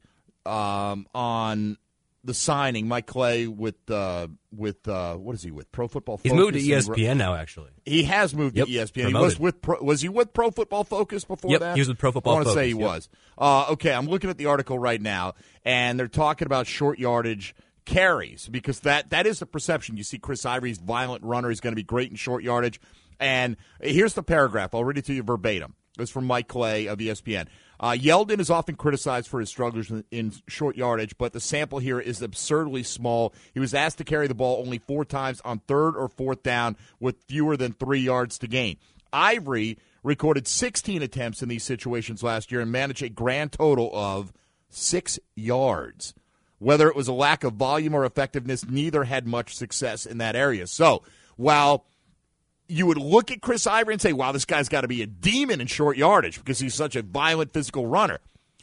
[SPEAKER 1] on the signing. Mike Clay with what is he with? Pro Football Focus?
[SPEAKER 9] He's moved to ESPN now, actually.
[SPEAKER 1] He has moved to ESPN.
[SPEAKER 9] Promoted.
[SPEAKER 1] Was he with Pro Football Focus before that?
[SPEAKER 9] He was with Pro Football Focus.
[SPEAKER 1] I want to say he was. Okay, I'm looking at the article right now, and they're talking about short yardage carries because that is the perception. You see Chris Ivory's violent runner. He's going to be great in short yardage. And here's the paragraph. I'll read it to you verbatim. It's from Mike Clay of ESPN. Yeldon is often criticized for his struggles in short yardage, but the sample here is absurdly small. He was asked to carry the ball only 4 times on 3rd or 4th down with fewer than 3 yards to gain. Ivory recorded 16 attempts in these situations last year and managed a grand total of 6 yards. Whether it was a lack of volume or effectiveness, neither had much success in that area. So, while you would look at Chris Ivory and say, wow, this guy's got to be a demon in short yardage because he's such a violent physical runner.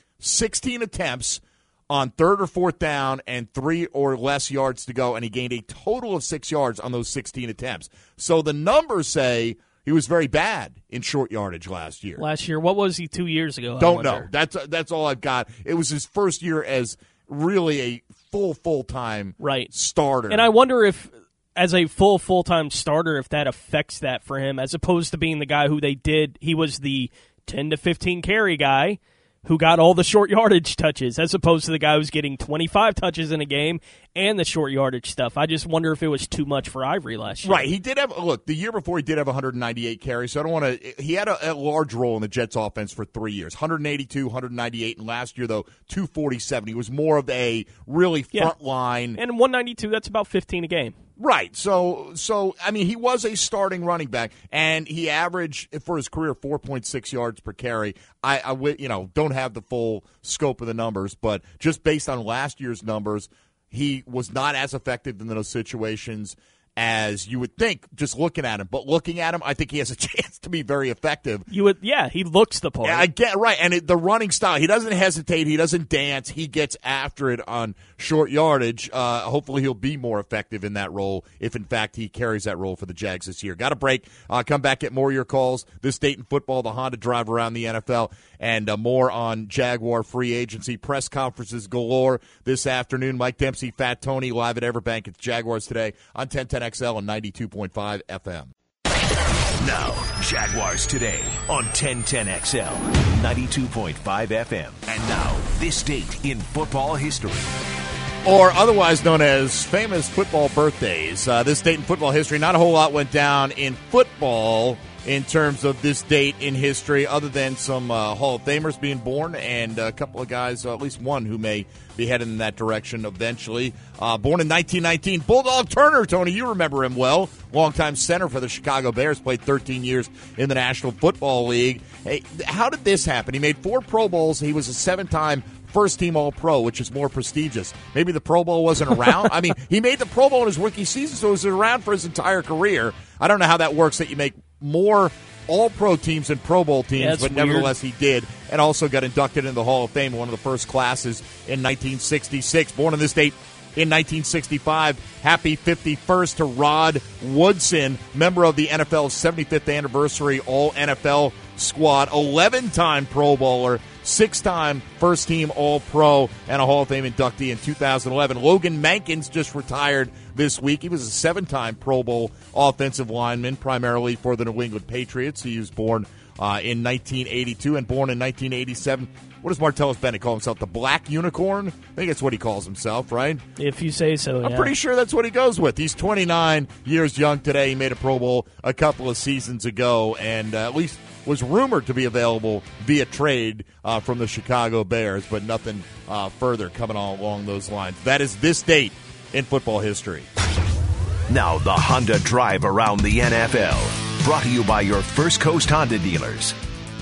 [SPEAKER 1] 16 attempts on 3rd or 4th down and 3 or less yards to go, and he gained a total of 6 yards on those 16 attempts. So the numbers say he was very bad in short yardage last year.
[SPEAKER 2] What was he 2 years ago?
[SPEAKER 1] Don't know. That's all I've got. It was his first year as really a full-time starter.
[SPEAKER 2] And I wonder if, as a full-time starter, if that affects that for him, as opposed to being the guy who he was the 10 to 15 carry guy who got all the short yardage touches, as opposed to the guy who's getting 25 touches in a game and the short yardage stuff. I just wonder if it was too much for Ivory last year.
[SPEAKER 1] Right. He did have, the year before he did have 198 carries, so I don't want to, he had a large role in the Jets offense for 3 years, 182, 198, and last year, though, 247. He was more of a really front line.
[SPEAKER 2] And 192, that's about 15 a game.
[SPEAKER 1] Right. So I mean, he was a starting running back, and he averaged for his career 4.6 yards per carry. I don't have the full scope of the numbers, but just based on last year's numbers, he was not as effective in those situations as you would think just looking at him. But looking at him, I think he has a chance to be very effective.
[SPEAKER 2] He looks the part.
[SPEAKER 1] I get right, and the running style, he doesn't hesitate, he doesn't dance, he gets after it on short yardage. Hopefully he'll be more effective in that role if, in fact, he carries that role for the Jags this year. Got a break. Come back, get more of your calls. This Dayton football, the Honda drive around the NFL, and more on Jaguar free agency. Press conferences galore this afternoon. Mike Dempsey, Fat Tony, live at Everbank. It's Jaguars Today on 1010XL and 92.5 FM.
[SPEAKER 7] Now, Jaguars Today on 1010XL, 92.5 FM. And now, this date in football history.
[SPEAKER 1] or otherwise known as famous football birthdays. This date in football history, not a whole lot went down in football in terms of this date in history, other than some Hall of Famers being born and a couple of guys, at least one, who may be heading in that direction eventually. Born in 1919, Bulldog Turner, Tony, you remember him well. Longtime center for the Chicago Bears, played 13 years in the National Football League. Hey, how did this happen? He made 4 Pro Bowls. He was a 7-time first-team All-Pro, which is more prestigious. Maybe the Pro Bowl wasn't around. I mean, he made the Pro Bowl in his rookie season, so it was around for his entire career. I don't know how that works, that you make more All-Pro teams than Pro Bowl teams, but nevertheless he did, and also got inducted into the Hall of Fame, one of the first classes in 1966. Born on this date in 1965, happy 51st to Rod Woodson, member of the NFL's 75th anniversary All-NFL squad, 11-time Pro Bowler, 6-time first-team All-Pro, and a Hall of Fame inductee in 2011. Logan Mankins just retired this week. He was a 7-time Pro Bowl offensive lineman, primarily for the New England Patriots. He was born in 1982 and born in 1987. What does Martellus Bennett call himself? The Black Unicorn? I think that's what he calls himself, right?
[SPEAKER 2] If you say so, yeah.
[SPEAKER 1] I'm pretty sure that's what he goes with. He's 29 years young today. He made a Pro Bowl a couple of seasons ago, and at least was rumored to be available via trade from the Chicago Bears, but nothing further coming on along those lines. That is this date in football history.
[SPEAKER 7] Now the Honda Drive around the NFL, brought to you by your First Coast Honda dealers.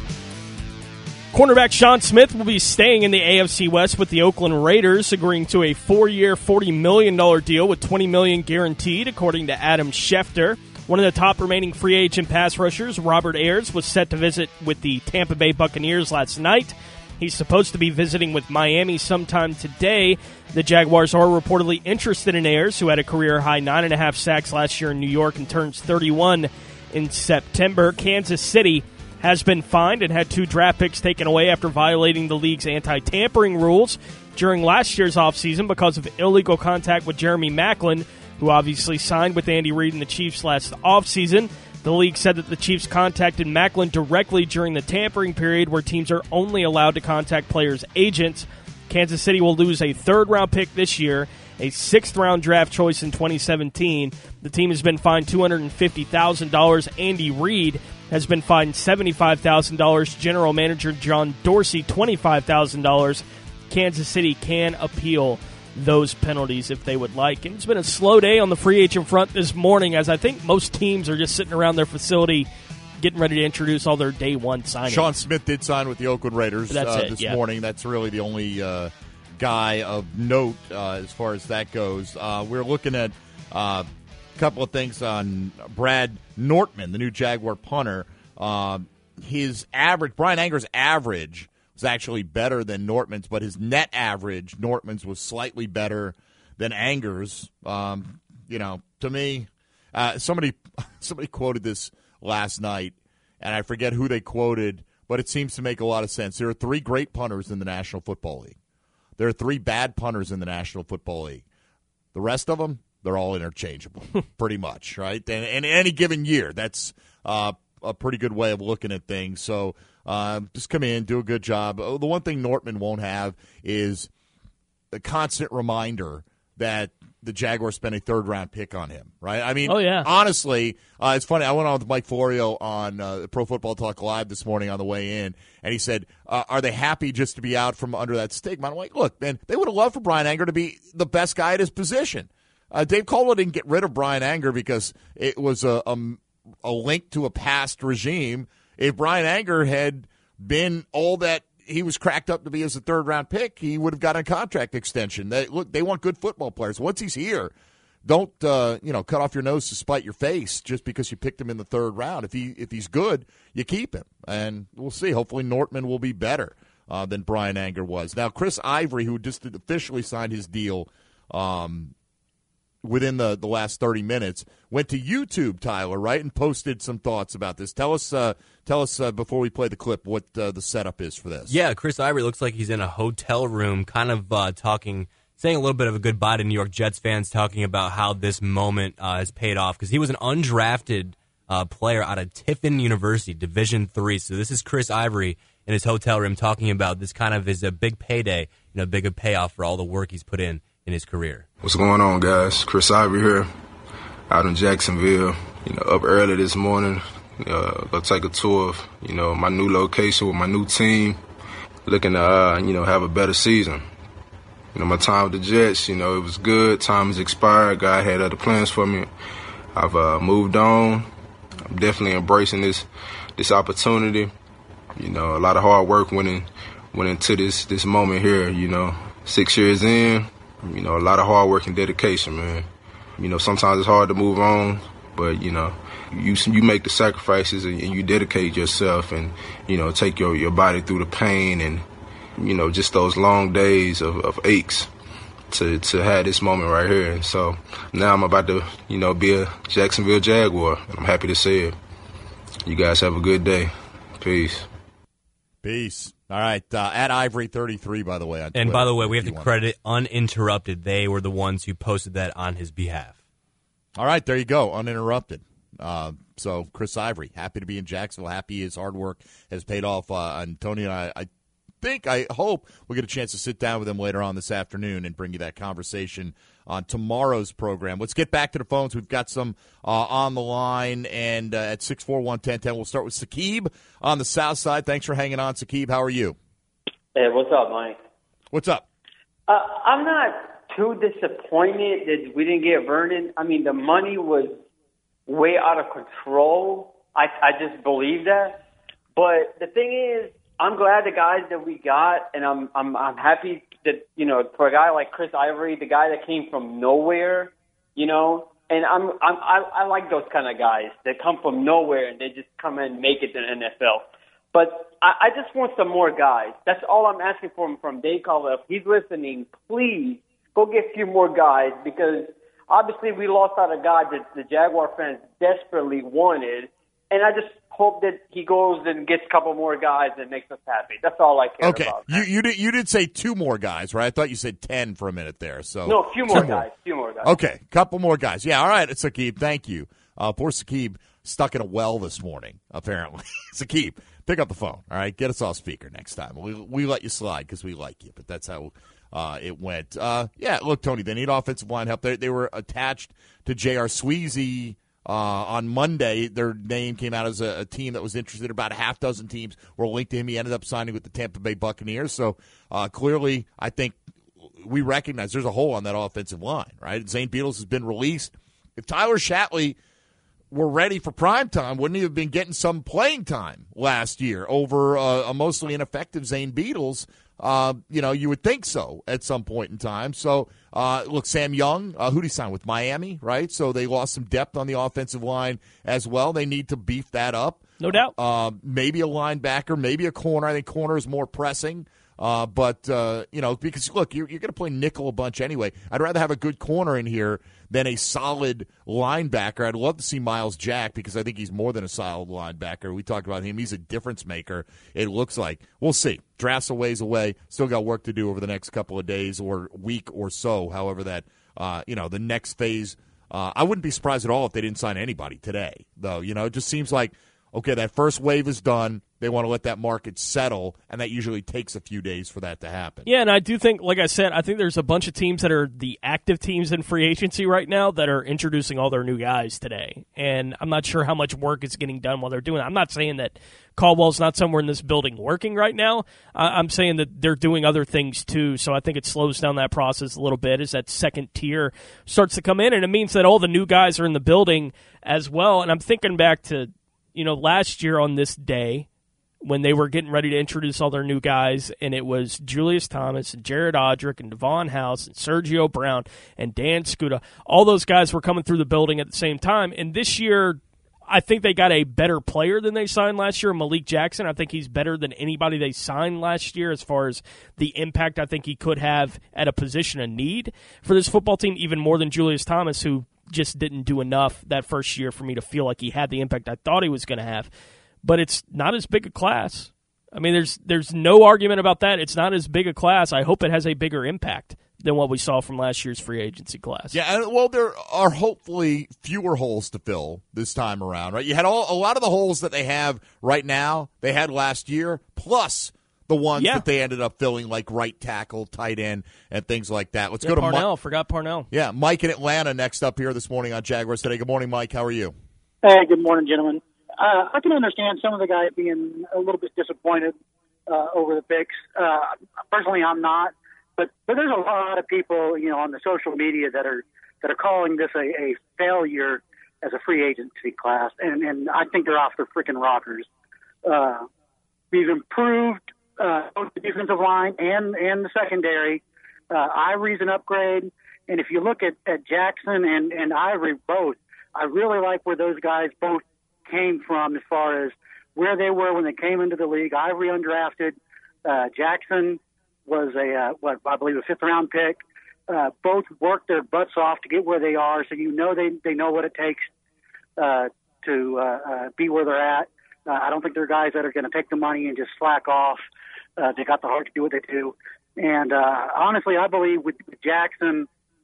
[SPEAKER 2] Cornerback Sean Smith will be staying in the AFC West with the Oakland Raiders, agreeing to a 4-year, $40 million deal with $20 million guaranteed, according to Adam Schefter. One of the top remaining free agent pass rushers, Robert Ayers, was set to visit with the Tampa Bay Buccaneers last night. He's supposed to be visiting with Miami sometime today. The Jaguars are reportedly interested in Ayers, who had a career-high 9.5 sacks last year in New York and turns 31 in September. Kansas City has been fined and had 2 draft picks taken away after violating the league's anti-tampering rules during last year's offseason because of illegal contact with Jeremy Maclin, who obviously signed with Andy Reid and the Chiefs last offseason. The league said that the Chiefs contacted Maclin directly during the tampering period, where teams are only allowed to contact players' agents. Kansas City will lose a 3rd-round pick this year, a 6th-round draft choice in 2017. The team has been fined $250,000. Andy Reid has been fined $75,000. General Manager John Dorsey, $25,000. Kansas City can appeal those penalties if they would like. And it's been a slow day on the free agent front this morning, as I think most teams are just sitting around their facility getting ready to introduce all their day one signings.
[SPEAKER 1] Sean Smith did sign with the Oakland Raiders this morning. That's really the only guy of note as far as that goes. We're looking at a couple of things on Brad Nortman, the new Jaguar punter. His average, Brian Anger's average, was actually better than Nortman's, but his net average, Nortman's, was slightly better than Anger's. To me, somebody quoted this last night, and I forget who they quoted, but it seems to make a lot of sense. There are 3 great punters in the National Football League. There are 3 bad punters in the National Football League. The rest of them, they're all interchangeable, pretty much, right? And in any given year, that's a pretty good way of looking at things. So just come in, do a good job. The one thing Nortman won't have is a constant reminder that the Jaguars spent a 3rd-round pick on him, right? I mean, honestly, it's funny. I went on with Mike Florio on Pro Football Talk Live this morning on the way in, and he said, are they happy just to be out from under that stigma? I'm like, look, man, they would have loved for Brian Anger to be the best guy at his position. Dave Caldwell didn't get rid of Brian Anger because it was a link to a past regime. If Brian Anger had been all that he was cracked up to be as a 3rd-round pick, he would have gotten a contract extension. They want good football players. Once he's here, don't cut off your nose to spite your face just because you picked him in the 3rd round. If he's good, you keep him, and we'll see. Hopefully, Nortman will be better than Brian Anger was. Now, Chris Ivory, who just officially signed his deal within the last 30 minutes, went to YouTube, Tyler, right, and posted some thoughts about this. Tell us before we play the clip what the setup is for this.
[SPEAKER 9] Yeah, Chris Ivory looks like he's in a hotel room, kind of saying a little bit of a goodbye to New York Jets fans, talking about how this moment has paid off, because he was an undrafted player out of Tiffin University, Division III. So this is Chris Ivory in his hotel room talking about this kind of is a big payday, big payoff for all the work he's put in in his career.
[SPEAKER 13] What's going on, guys? Chris Ivory here, out in Jacksonville. Up early this morning, go take a tour of, my new location with my new team, looking to, have a better season. My time with the Jets, it was good. Time has expired. God had other plans for me. I've moved on. I'm definitely embracing this opportunity. A lot of hard work went into this moment here. 6 years in, a lot of hard work and dedication, man. Sometimes it's hard to move on, but you make the sacrifices and you dedicate yourself and take your body through the pain and just those long days of aches to have this moment right here. And so now I'm about to be a Jacksonville Jaguar. I'm happy to say it. You guys have a good day. Peace.
[SPEAKER 1] All right, at Ivory33, by the way. On Twitter,
[SPEAKER 9] and by the way, we have to credit Uninterrupted. They were the ones who posted that on his behalf.
[SPEAKER 1] All right, there you go, Uninterrupted. So Chris Ivory, happy to be in Jacksonville. Happy his hard work has paid off. And Tony and I hope we'll get a chance to sit down with him later on this afternoon and bring you that conversation on tomorrow's program. Let's get back to the phones. We've got some on the line, and at 641-1010, we'll start with Sakib on the south side. Thanks for hanging on, Sakib. How are you?
[SPEAKER 14] Hey, what's up, Mike?
[SPEAKER 1] What's up?
[SPEAKER 14] I'm not too disappointed that we didn't get Vernon. I mean, the money was way out of control. I just believe that. But the thing is, I'm glad the guys that we got, and I'm happy that, for a guy like Chris Ivory, the guy that came from nowhere, and I like those kind of guys that come from nowhere and they just come and make it to the NFL. But I just want some more guys. That's all I'm asking for him from Dave Caldwell. If he's listening, please go get a few more guys, because obviously we lost out a guy that the Jaguar fans desperately wanted. And I just hope that he goes and gets a couple more guys and makes us happy. That's all I care about.
[SPEAKER 1] Okay, you did say 2 more guys, right? I thought you said 10 for a minute there. So
[SPEAKER 14] no, a few more guys.
[SPEAKER 1] Okay, couple more guys. Yeah, all right, Sakib, thank you. Poor Sakib stuck in a well this morning, apparently. Sakib, pick up the phone, all right? Get us off speaker next time. We let you slide because we like you, but that's how it went. Look, Tony, they need offensive line help. They were attached to J.R. Sweezy. On Monday, their name came out as a team that was interested. About a half dozen teams were linked to him. He ended up signing with the Tampa Bay Buccaneers. So clearly, I think we recognize there's a hole on that offensive line, right? Zane Beadles has been released. If Tyler Shatley were ready for prime time, wouldn't he have been getting some playing time last year over a mostly ineffective Zane Beadles? You would think so at some point in time. So, look, Sam Young, who did he sign with? Miami, right? So they lost some depth on the offensive line as well. They need to beef that up.
[SPEAKER 2] No doubt.
[SPEAKER 1] Maybe a linebacker, maybe a corner. I think corner is more pressing. Because, look, you're going to play nickel a bunch anyway. I'd rather have a good corner in here than a solid linebacker. I'd love to see Myles Jack because I think he's more than a solid linebacker. We talked about him. He's a difference maker, it looks like. We'll see. Draft's a ways away. Still got work to do over the next couple of days or week or so, however that, the next phase. I wouldn't be surprised at all if they didn't sign anybody today, though. It just seems like, okay, that first wave is done. They want to let that market settle, and that usually takes a few days for that to happen.
[SPEAKER 2] Yeah, and I do think, like I said, I think there's a bunch of teams that are the active teams in free agency right now that are introducing all their new guys today. And I'm not sure how much work is getting done while they're doing it. I'm not saying that Caldwell's not somewhere in this building working right now. I'm saying that they're doing other things too, so I think it slows down that process a little bit as that second tier starts to come in, and it means that all the new guys are in the building as well. And I'm thinking back to, last year on this day, when they were getting ready to introduce all their new guys, and it was Julius Thomas and Jared Odrick and Devon House and Sergio Brown and Dan Scuda. All those guys were coming through the building at the same time. And this year, I think they got a better player than they signed last year, Malik Jackson. I think he's better than anybody they signed last year as far as the impact I think he could have at a position of need for this football team, even more than Julius Thomas, who just didn't do enough that first year for me to feel like he had the impact I thought he was going to have. But it's not as big a class. I mean, there's no argument about that. It's not as big a class. I hope it has a bigger impact than what we saw from last year's free agency class.
[SPEAKER 1] Yeah, well, there are hopefully fewer holes to fill this time around, right? You had a lot of the holes that they have right now, they had last year, plus the ones that they ended up filling, like right tackle, tight end, and things like that. Let's go to
[SPEAKER 2] Parnell. Forgot Parnell.
[SPEAKER 1] Yeah, Mike in Atlanta next up here this morning on Jaguars Today. Good morning, Mike. How are you?
[SPEAKER 15] Hey, good morning, gentlemen. I can understand some of the guys being a little bit disappointed over the picks. Personally, I'm not, but there's a lot of people, on the social media that are calling this a failure as a free agency class, and I think they're off their freaking rockers. We've improved both the defensive line and the secondary. Ivory's an upgrade, and if you look at Jackson and Ivory both, I really like where those guys both came from as far as where they were when they came into the league. Ivory undrafted. Jackson was I believe a 5th-round pick. Both worked their butts off to get where they are, so they know what it takes to be where they're at. I don't think they're guys that are going to take the money and just slack off. They got the heart to do what they do. And honestly, I believe with Jackson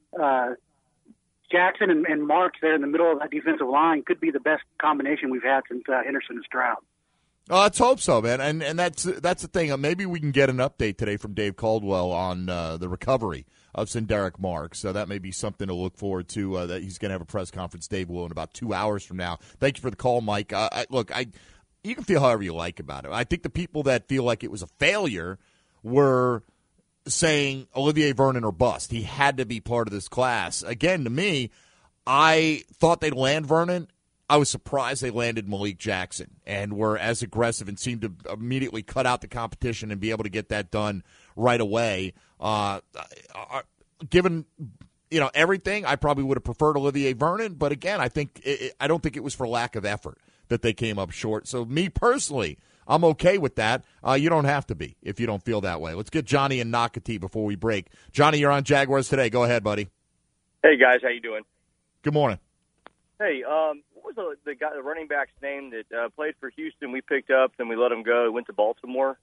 [SPEAKER 15] and Marks there in the middle of that defensive line could be the best combination we've had since Henderson and Stroud.
[SPEAKER 1] Oh, let's hope so, man. And that's the thing. Maybe we can get an update today from Dave Caldwell on the recovery of Sindaric Marks. So that may be something to look forward to. That he's going to have a press conference, Dave will, in about 2 hours from now. Thank you for the call, Mike. You can feel however you like about it. I think the people that feel like it was a failure were saying Olivier Vernon or bust. He had to be part of this class. Again, to me, I thought they'd land Vernon. I was surprised they landed Malik Jackson and were as aggressive and seemed to immediately cut out the competition and be able to get that done right away. Given everything, I probably would have preferred Olivier Vernon. But again, I don't think it was for lack of effort that they came up short. So me personally, I'm okay with that. You don't have to be if you don't feel that way. Let's get Johnny and Nocatee before we break. Johnny, you're on Jaguars Today. Go ahead, buddy.
[SPEAKER 16] Hey, guys. How you doing?
[SPEAKER 1] Good morning.
[SPEAKER 16] Hey, what was the running back's name that played for Houston? We picked up, then we let him go. He went to Baltimore.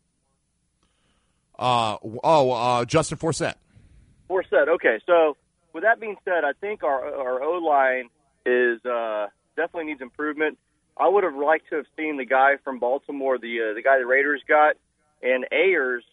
[SPEAKER 1] Justin Forsett.
[SPEAKER 16] Forsett. Okay, so with that being said, I think our O-line is definitely needs improvement. I would have liked to have seen the guy from Baltimore, the guy the Raiders got, and Ayers,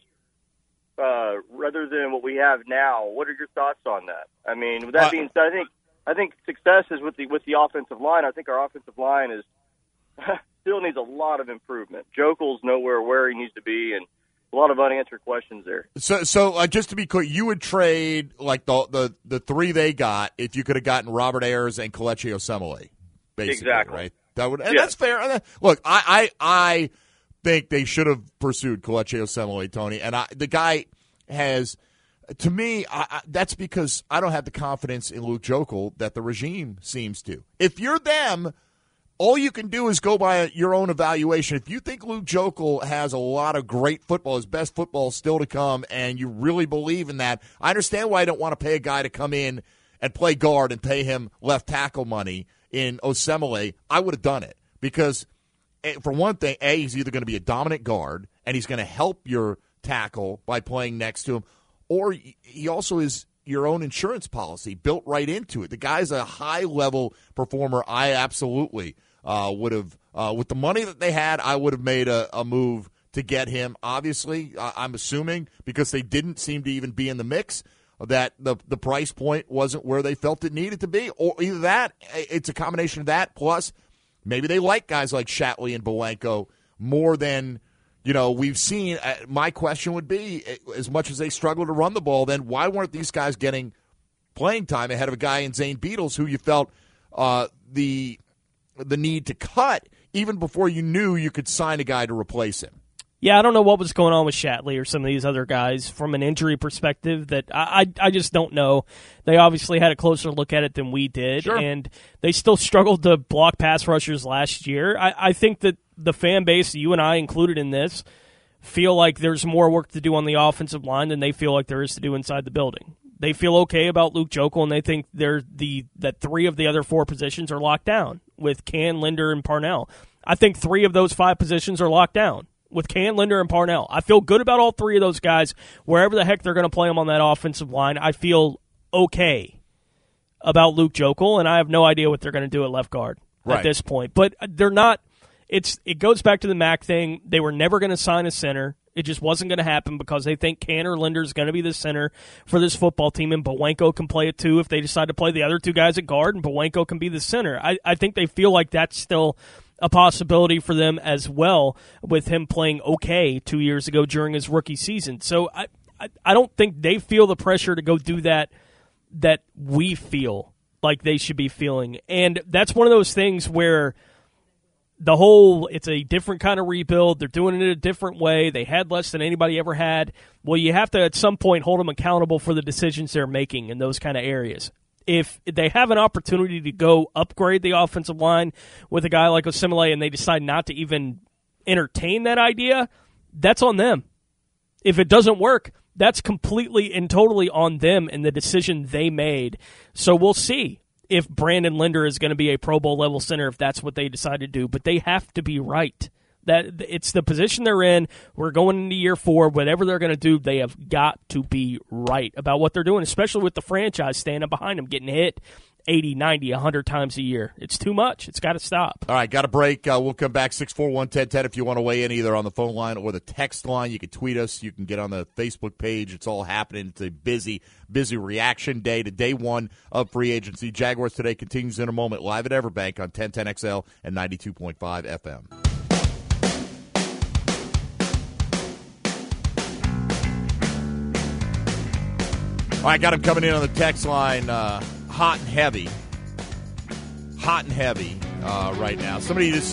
[SPEAKER 16] rather than what we have now. What are your thoughts on that? I mean, with that being said, I think success is with the offensive line. I think our offensive line is still needs a lot of improvement. Jokel's nowhere where he needs to be, and a lot of unanswered questions there.
[SPEAKER 1] So just to be clear, you would trade like the three they got if you could have gotten Robert Ayers and Kelechi Osemele, basically,
[SPEAKER 16] exactly.
[SPEAKER 1] Right? That's fair. Look, I think they should have pursued Kelechi Osemele, Tony, and the guy has. To me, that's because I don't have the confidence in Luke Jokel that the regime seems to. If you're them, all you can do is go by your own evaluation. If you think Luke Jokel has a lot of great football, his best football still to come, and you really believe in that, I understand why I don't want to pay a guy to come in and play guard and pay him left tackle money in Osemele. I would have done it because, for one thing, he's either going to be a dominant guard, and he's going to help your tackle by playing next to him, or he also is your own insurance policy built right into it. The guy's a high-level performer. I absolutely would have, with the money that they had, I would have made a move to get him. Obviously, I'm assuming, because they didn't seem to even be in the mix, that the price point wasn't where they felt it needed to be. Or either that, it's a combination of that, plus maybe they like guys like Shatley and Bowanko more than – we've seen. My question would be, as much as they struggle to run the ball, then why weren't these guys getting playing time ahead of a guy in Zane Beadles who you felt the need to cut even before you knew you could sign a guy to replace him?
[SPEAKER 2] Yeah, I don't know what was going on with Shatley or some of these other guys from an injury perspective. That I just don't know. They obviously had a closer look at it than we did,
[SPEAKER 1] sure.
[SPEAKER 2] And they still struggled to block pass rushers last year. I think that the fan base, you and I included in this, feel like there's more work to do on the offensive line than they feel like there is to do inside the building. They feel okay about Luke Jokel, and they think that three of the other four positions are locked down with Can, Linder, and Parnell. I think 3 of those 5 positions are locked down with Can, Linder, and Parnell. I feel good about all 3 of those guys. Wherever the heck they're going to play them on that offensive line, I feel okay about Luke Jokel, and I have no idea what they're going to do at left guard at this point. But they're not – it goes back to the Mac thing. They were never going to sign a center. It just wasn't going to happen because they think Canner Linder is going to be the center for this football team, and Bowenko can play it too if they decide to play the other two guys at guard, and Bowenko can be the center. I think they feel like that's still a possibility for them as well, with him playing okay 2 years ago during his rookie season. So I don't think they feel the pressure to go do that we feel like they should be feeling. And that's one of those things where it's a different kind of rebuild. They're doing it in a different way. They had less than anybody ever had. Well, you have to at some point hold them accountable for the decisions they're making in those kind of areas. If they have an opportunity to go upgrade the offensive line with a guy like Osemele and they decide not to even entertain that idea, that's on them. If it doesn't work, that's completely and totally on them and the decision they made. So we'll see if Brandon Linder is going to be a Pro Bowl level center if that's what they decide to do. But they have to be right. That it's the position they're in. We're going into year 4. Whatever they're going to do, they have got to be right about what they're doing, especially with the franchise standing behind them, getting hit 80, 90, 100 times a year. It's too much. It's got to stop.
[SPEAKER 1] All right, got a break. We'll come back 641-1010 if you want to weigh in either on the phone line or the text line. You can tweet us. You can get on the Facebook page. It's all happening. It's a busy reaction day to day 1 of free agency. Jaguars Today continues in a moment live at Everbank on 1010XL and 92.5 FM. All right, got him coming in on the text line, hot and heavy right now. Somebody just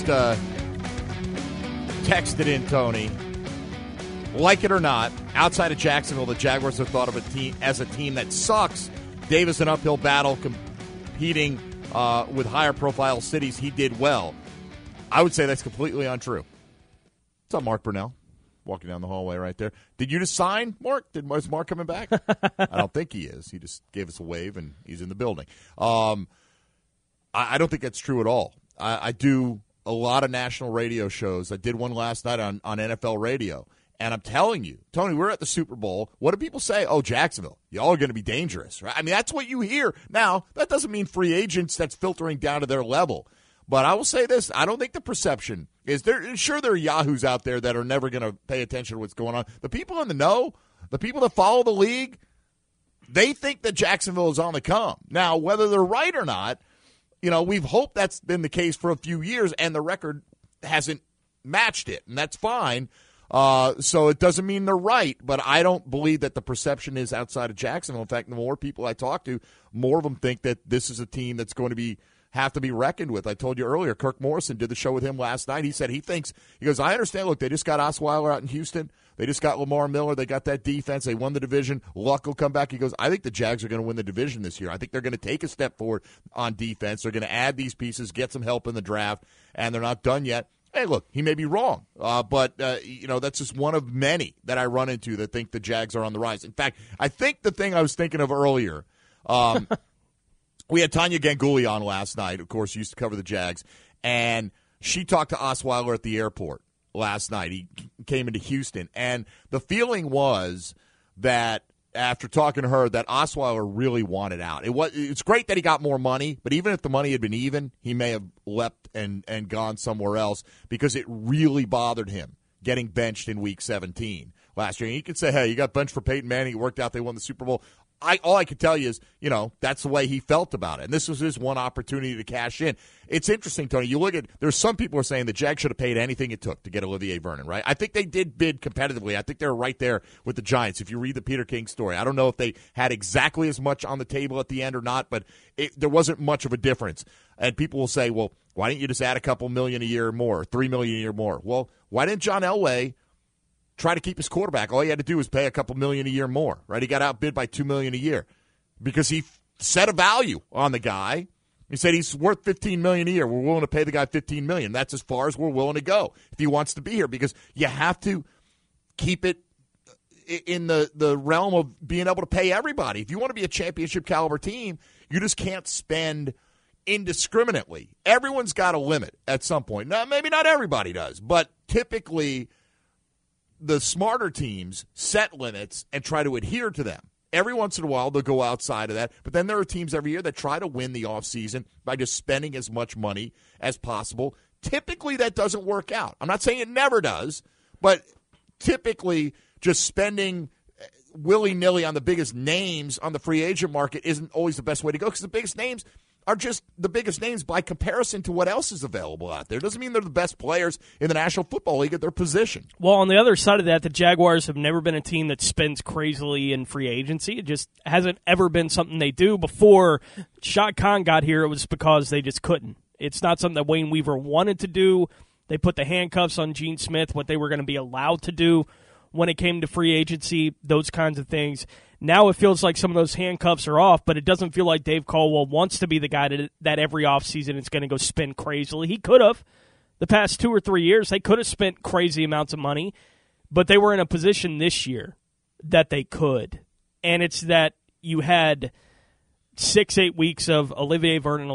[SPEAKER 1] texted in, Tony, like it or not, outside of Jacksonville, the Jaguars are thought of as a team that sucks. Davis, an uphill battle competing with higher profile cities. He did well. I would say that's completely untrue. What's up, Mark Brunell? Walking down the hallway right there. Did you just sign, Mark? Is Mark coming back? I don't think he is. He just gave us a wave, and he's in the building. I don't think that's true at all. I do a lot of national radio shows. I did one last night on NFL radio, and I'm telling you, Tony, we're at the Super Bowl. What do people say? Oh, Jacksonville, y'all are going to be dangerous, right? I mean, that's what you hear. Now, that doesn't mean free agents that's filtering down to their level. But I will say this, I don't think the perception is there. Sure, there are yahoos out there that are never going to pay attention to what's going on. The people in the know, the people that follow the league, they think that Jacksonville is on the come. Now, whether they're right or not, we've hoped that's been the case for a few years, and the record hasn't matched it, and that's fine. So it doesn't mean they're right, but I don't believe that the perception is outside of Jacksonville. In fact, the more people I talk to, more of them think that this is a team that's going to have to be reckoned with. I told you earlier, Kirk Morrison did the show with him last night. He said he goes, I understand, look, they just got Osweiler out in Houston. They just got Lamar Miller. They got that defense. They won the division. Luck will come back. He goes, I think the Jags are going to win the division this year. I think they're going to take a step forward on defense. They're going to add these pieces, get some help in the draft, and they're not done yet. Hey, look, he may be wrong, but that's just one of many that I run into that think the Jags are on the rise. In fact, I think the thing I was thinking of earlier, we had Tanya Ganguly on last night, of course, used to cover the Jags, and she talked to Osweiler at the airport last night. He came into Houston, and the feeling was that after talking to her that Osweiler really wanted out. It's great that he got more money, but even if the money had been even, he may have leapt and gone somewhere else because it really bothered him getting benched in Week 17 last year. And you could say, hey, you got benched for Peyton Manning. It worked out. They won the Super Bowl. All I could tell you is, that's the way he felt about it. And this was his one opportunity to cash in. It's interesting, Tony. You look at, there's some people who are saying the Jags should have paid anything it took to get Olivier Vernon, right? I think they did bid competitively. I think they were right there with the Giants. If you read the Peter King story, I don't know if they had exactly as much on the table at the end or not, but there wasn't much of a difference. And people will say, well, why didn't you just add a couple million a year more, $3 million a year more? Well, why didn't John Elway try to keep his quarterback? All he had to do was pay a couple million a year more, right? He got outbid by $2 million a year because he set a value on the guy. He said he's worth $15 million a year. We're willing to pay the guy $15 million. That's as far as we're willing to go if he wants to be here, because you have to keep it in the realm of being able to pay everybody. If you want to be a championship caliber team, you just can't spend indiscriminately. Everyone's got a limit at some point. Now, maybe not everybody does, but typically the smarter teams set limits and try to adhere to them. Every once in a while, they'll go outside of that. But then there are teams every year that try to win the offseason by just spending as much money as possible Typically, that doesn't work out. I'm not saying it never does, but typically just spending willy-nilly on the biggest names on the free agent market isn't always the best way to go, because the biggest names are just the biggest names by comparison to what else is available out there. Doesn't mean they're the best players in the National Football League at their position.
[SPEAKER 2] Well, on the other side of that, the Jaguars have never been a team that spends crazily in free agency. It just hasn't ever been something they do. Before Shad Khan got here, it was because they just couldn't. It's not something that Wayne Weaver wanted to do. They put the handcuffs on Gene Smith, what they were going to be allowed to do when it came to free agency, those kinds of things. Now it feels like some of those handcuffs are off, but it doesn't feel like Dave Caldwell wants to be the guy that every offseason is going to go spend crazily. He could have. The past 2 or 3 years, they could have spent crazy amounts of money, but they were in a position this year that they could. And it's that you had 6-8 weeks of Olivier Vernon,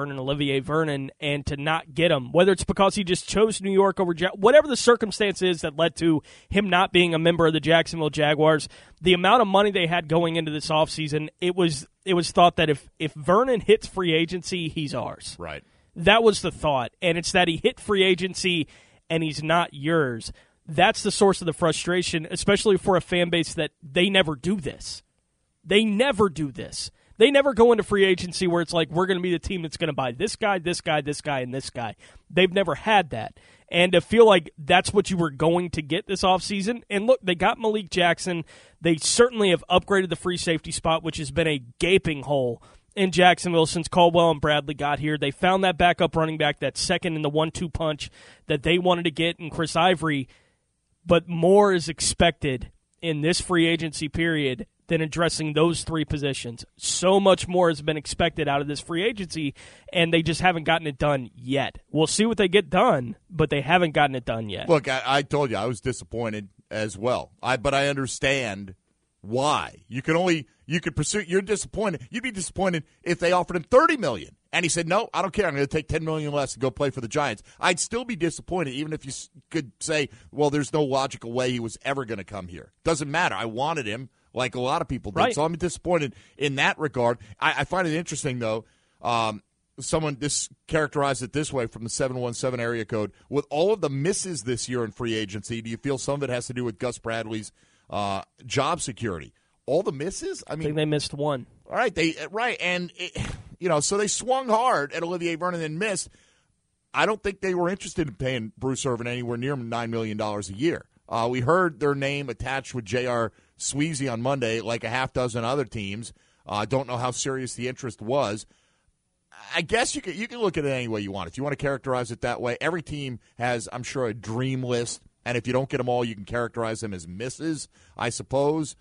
[SPEAKER 2] and to not get him, whether it's because he just chose New York over whatever the circumstance is that led to him not being a member of the Jacksonville Jaguars, the amount of money they had going into this offseason, it was thought that if Vernon hits free agency, he's ours.
[SPEAKER 1] Right.
[SPEAKER 2] That was the thought, and it's that he hit free agency and he's not yours. That's the source of the frustration, especially for a fan base that they never do this. They never do this. They never go into free agency where it's like, we're going to be the team that's going to buy this guy, this guy, this guy, and this guy. They've never had that. And to feel like that's what you were going to get this offseason, and look, they got Malik Jackson. They certainly have upgraded the free safety spot, which has been a gaping hole in Jacksonville since Caldwell and Bradley got here. They found that backup running back, that second in the 1-2 punch that they wanted to get in Chris Ivory. But more is expected in this free agency period than addressing those three positions. So much more has been expected out of this free agency, and they just haven't gotten it done yet. We'll see what they get done, but they haven't gotten it done yet.
[SPEAKER 1] Look, I told you I was disappointed as well. But I understand why. You could pursue. You're disappointed. You'd be disappointed if they offered him $30 million, and he said, "No, I don't care. I'm going to take $10 million less and go play for the Giants." I'd still be disappointed, even if you could say, "Well, there's no logical way he was ever going to come here." Doesn't matter. I wanted him, like a lot of people did. Right. So I'm disappointed in that regard. I find it interesting, though. Someone characterized it this way from the 717 area code. With all of the misses this year in free agency, do you feel some of it has to do with Gus Bradley's job security? All the misses? I think
[SPEAKER 2] they missed one.
[SPEAKER 1] All right, so they swung hard at Olivier Vernon and missed. I don't think they were interested in paying Bruce Irvin anywhere near $9 million a year. We heard their name attached with J.R. Sweezy on Monday, like a half dozen other teams. Don't know how serious the interest was. I guess you can look at it any way you want. If you want to characterize it that way, every team has, I'm sure, a dream list. And if you don't get them all, you can characterize them as misses, I suppose.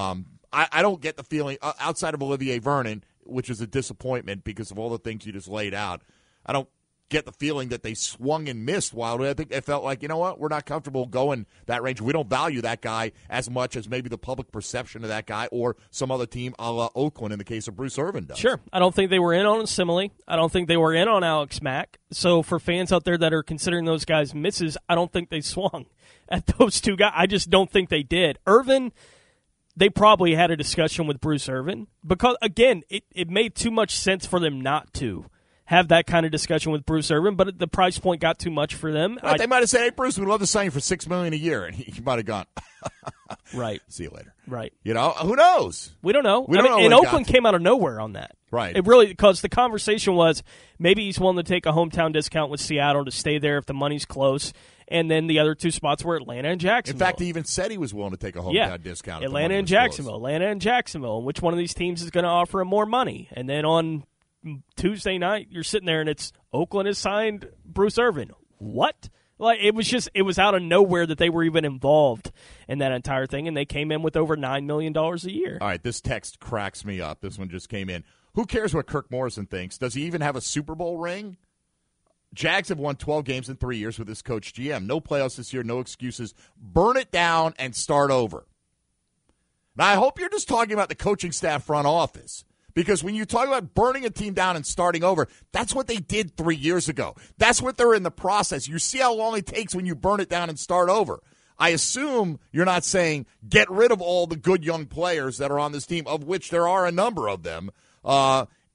[SPEAKER 1] I don't get the feeling, outside of Olivier Vernon, which is a disappointment because of all the things you just laid out, I don't get the feeling that they swung and missed wildly. I think they felt like, you know what, we're not comfortable going that range. We don't value that guy as much as maybe the public perception of that guy or some other team a la Oakland in the case of Bruce Irvin does.
[SPEAKER 2] Sure. I don't think they were in on Simile. I don't think they were in on Alex Mack. So for fans out there that are considering those guys misses, I don't think they swung at those two guys. I just don't think they did. Irvin, they probably had a discussion with Bruce Irvin because, again, it made too much sense for them not to have that kind of discussion with Bruce Irvin, but the price point got too much for them.
[SPEAKER 1] Right, they might have said, "Hey, Bruce, we'd love to sign you for $6 million a year," and he might have gone,
[SPEAKER 2] "Right,
[SPEAKER 1] see you later."
[SPEAKER 2] Right.
[SPEAKER 1] You know, who knows?
[SPEAKER 2] We don't know.
[SPEAKER 1] We don't know.
[SPEAKER 2] And Oakland came out of nowhere on that.
[SPEAKER 1] Right.
[SPEAKER 2] It really, because the conversation was maybe he's willing to take a hometown discount with Seattle to stay there if the money's close. And then the other two spots were Atlanta and Jacksonville.
[SPEAKER 1] In fact, he even said he was willing to take a hometown discount.
[SPEAKER 2] Atlanta and Jacksonville. And which one of these teams is going to offer him more money? And then on Tuesday night, you're sitting there and it's Oakland has signed Bruce Irvin. What? Like, it was out of nowhere that they were even involved in that entire thing, and they came in with over $9 million a year.
[SPEAKER 1] All right, this text cracks me up. This one just came in. Who cares what Kirk Morrison thinks? Does he even have a Super Bowl ring? Jags have won 12 games in 3 years with this coach GM. No playoffs this year, no excuses. Burn it down and start over. Now, I hope you're just talking about the coaching staff front office. Because when you talk about burning a team down and starting over, that's what they did 3 years ago. That's what they're in the process. You see how long it takes when you burn it down and start over. I assume you're not saying get rid of all the good young players that are on this team, of which there are a number of them,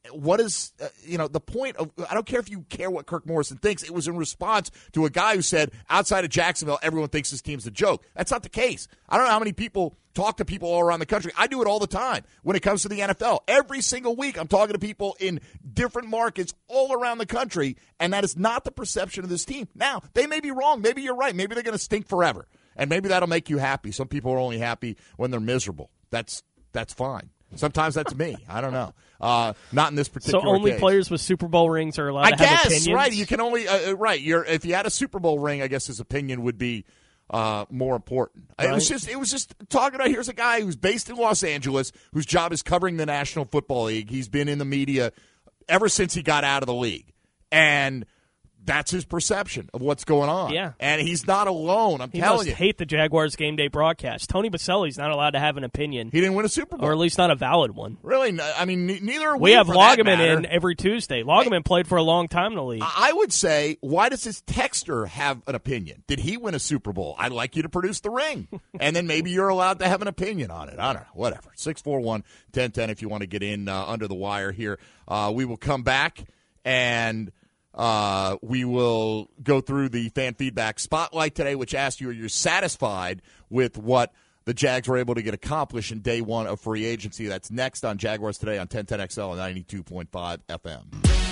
[SPEAKER 1] what is, the point of, I don't care if you care what Kirk Morrison thinks. It was in response to a guy who said, outside of Jacksonville, everyone thinks this team's a joke. That's not the case. I don't know how many people talk to people all around the country. I do it all the time when it comes to the NFL. Every single week, I'm talking to people in different markets all around the country, and that is not the perception of this team. Now, they may be wrong. Maybe you're right. Maybe they're going to stink forever, and maybe that'll make you happy. Some people are only happy when they're miserable. That's fine. Sometimes that's me. I don't know. Not in this particular
[SPEAKER 2] So only
[SPEAKER 1] case.
[SPEAKER 2] players with Super Bowl rings are allowed to have opinions?
[SPEAKER 1] Right. You can only if you had a Super Bowl ring, I guess his opinion would be more important. Right. It was just talking about, here's a guy who's based in Los Angeles, whose job is covering the National Football League. He's been in the media ever since he got out of the league. And that's his perception of what's going on.
[SPEAKER 2] Yeah.
[SPEAKER 1] And he's not alone, I'm telling you.
[SPEAKER 2] He must hate the Jaguars game day broadcast. Tony Baselli's not allowed to have an opinion.
[SPEAKER 1] He didn't win a Super Bowl.
[SPEAKER 2] Or at least not a valid one.
[SPEAKER 1] Really? I mean, neither are we.
[SPEAKER 2] We have
[SPEAKER 1] for that
[SPEAKER 2] Loggeman
[SPEAKER 1] matter.
[SPEAKER 2] in every Tuesday. Loggeman played for a long time in the league.
[SPEAKER 1] I would say, why does his texter have an opinion? Did he win a Super Bowl? I'd like you to produce the ring. And then maybe you're allowed to have an opinion on it. I don't know. Whatever. 641-1010 if you want to get in under the wire here. We will come back and we will go through the fan feedback spotlight today, which asked you, are you satisfied with what the Jags were able to get accomplished in day one of free agency? That's next on Jaguars Today on 1010XL and 92.5 FM.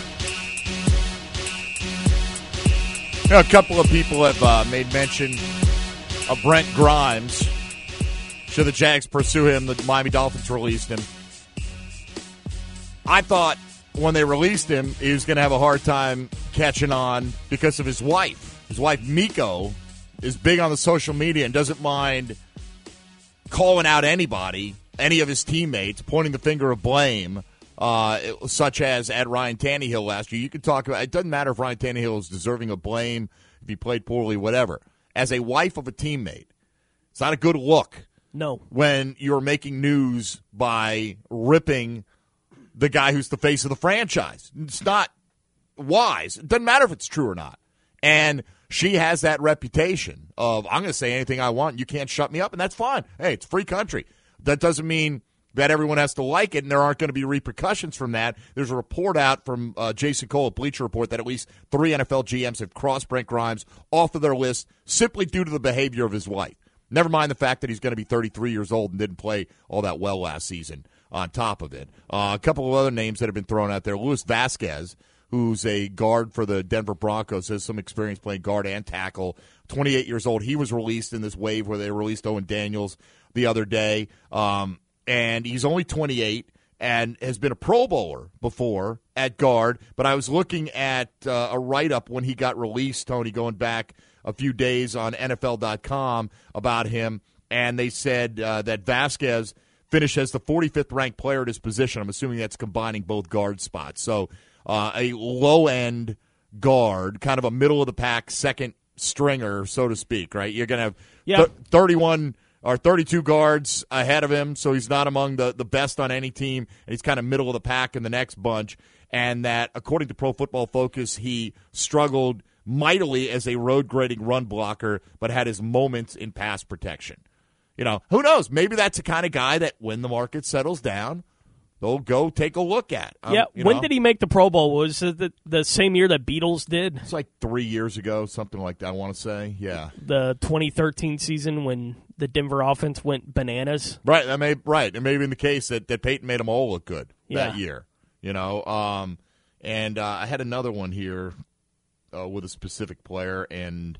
[SPEAKER 1] A couple of people have made mention of Brent Grimes. Should the Jags pursue him? The Miami Dolphins released him. I thought when they released him, he was going to have a hard time catching on because of his wife. His wife, Miko, is big on the social media and doesn't mind calling out anybody, any of his teammates, pointing the finger of blame, such as at Ryan Tannehill last year. You can talk about it. Doesn't matter if Ryan Tannehill is deserving of blame, if he played poorly, whatever. As a wife of a teammate, it's not a good look.
[SPEAKER 2] No.
[SPEAKER 1] When you're making news by ripping the guy who's the face of the franchise. It's not wise. It doesn't matter if it's true or not. And she has that reputation of, I'm going to say anything I want, you can't shut me up, and that's fine. Hey, it's a free country. That doesn't mean that everyone has to like it, and there aren't going to be repercussions from that. There's a report out from Jason Cole at Bleacher Report that at least 3 NFL GMs have crossed Brent Grimes off of their list simply due to the behavior of his wife. Never mind the fact that he's going to be 33 years old and didn't play all that well last season on top of it. A couple of other names that have been thrown out there. Luis Vasquez, who's a guard for the Denver Broncos, has some experience playing guard and tackle. 28 years old. He was released in this wave where they released Owen Daniels the other day. And he's only 28 and has been a Pro Bowler before at guard. But I was looking at a write-up when he got released, Tony, going back a few days on NFL.com about him, and they said that Vasquez finished as the 45th ranked player at his position. I'm assuming that's combining both guard spots. So a low-end guard, kind of a middle-of-the-pack second stringer, so to speak, right? You're going to have 31 or 32 guards ahead of him, so he's not among the best on any team, and he's kind of middle of the pack in the next bunch. And that, according to Pro Football Focus, he struggled mightily as a road-grading run blocker, but had his moments in pass protection. You know, who knows? Maybe that's the kind of guy that when the market settles down, they'll go take a look at.
[SPEAKER 2] When did he make the Pro Bowl? Was it the same year that Beatles did?
[SPEAKER 1] It's like 3 years ago, something like that, I want to say. Yeah.
[SPEAKER 2] The 2013 season when the Denver offense went bananas.
[SPEAKER 1] Right. It may have been the case that Peyton made them all look good that year. You know, and I had another one here with a specific player. And,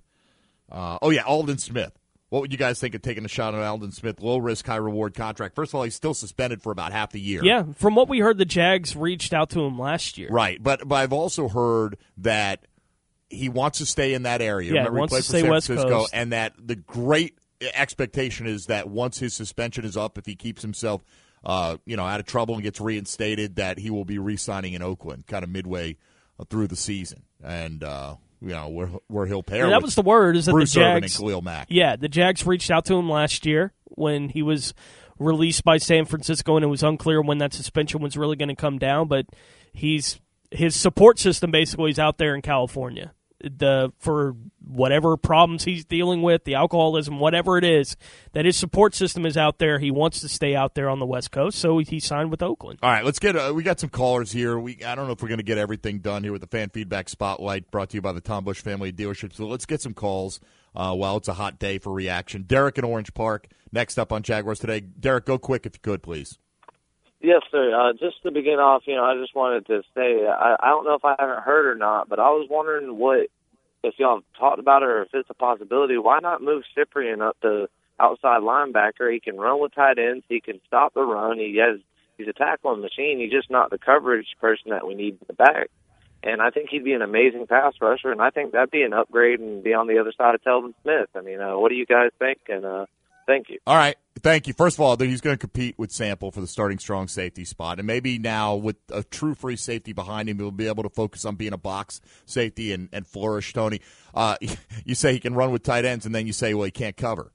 [SPEAKER 1] Aldon Smith. What would you guys think of taking a shot on Aldon Smith? Low-risk, high-reward contract. First of all, he's still suspended for about half the year.
[SPEAKER 2] Yeah, from what we heard, the Jags reached out to him last year.
[SPEAKER 1] Right, but I've also heard that he wants to stay in that area.
[SPEAKER 2] Yeah,
[SPEAKER 1] Remember,
[SPEAKER 2] wants
[SPEAKER 1] he played
[SPEAKER 2] to
[SPEAKER 1] for
[SPEAKER 2] stay
[SPEAKER 1] San
[SPEAKER 2] West
[SPEAKER 1] Francisco,
[SPEAKER 2] Coast.
[SPEAKER 1] and that the great expectation is that once his suspension is up, if he keeps himself out of trouble and gets reinstated, that he will be re-signing in Oakland kind of midway through the season. And where he'll pair.
[SPEAKER 2] Yeah, that was the word. Is that
[SPEAKER 1] Bruce
[SPEAKER 2] the Jags?
[SPEAKER 1] Irvin and Khalil Mack.
[SPEAKER 2] Yeah, the Jags reached out to him last year when he was released by San Francisco, and it was unclear when that suspension was really going to come down. But his support system basically is out there in California, for whatever problems he's dealing with, the alcoholism, whatever it is, that his support system is out there. He wants to stay out there on the West Coast, so he signed with Oakland.
[SPEAKER 1] All right, let's get. We got some callers here. I don't know if we're going to get everything done here with the Fan Feedback Spotlight brought to you by the Tom Busch Family Dealership. So let's get some calls while it's a hot day for reaction. Derek in Orange Park, next up on Jaguars Today. Derek, go quick if you could, please.
[SPEAKER 17] Yes, sir. Just to begin off, I just wanted to say, I don't know if I haven't heard or not, but I was wondering if y'all have talked about it or if it's a possibility, why not move Cyprien up to outside linebacker? He can run with tight ends. He can stop the run. He's a tackling machine. He's just not the coverage person that we need in the back. And I think he'd be an amazing pass rusher, and I think that'd be an upgrade and be on the other side of Telvin Smith. I mean, what do you guys think? And thank you.
[SPEAKER 1] All right. Thank you. First of all, he's going to compete with Sample for the starting strong safety spot. And maybe now with a true free safety behind him, he'll be able to focus on being a box safety and flourish, Tony. You say he can run with tight ends, and then you say, well, he can't cover.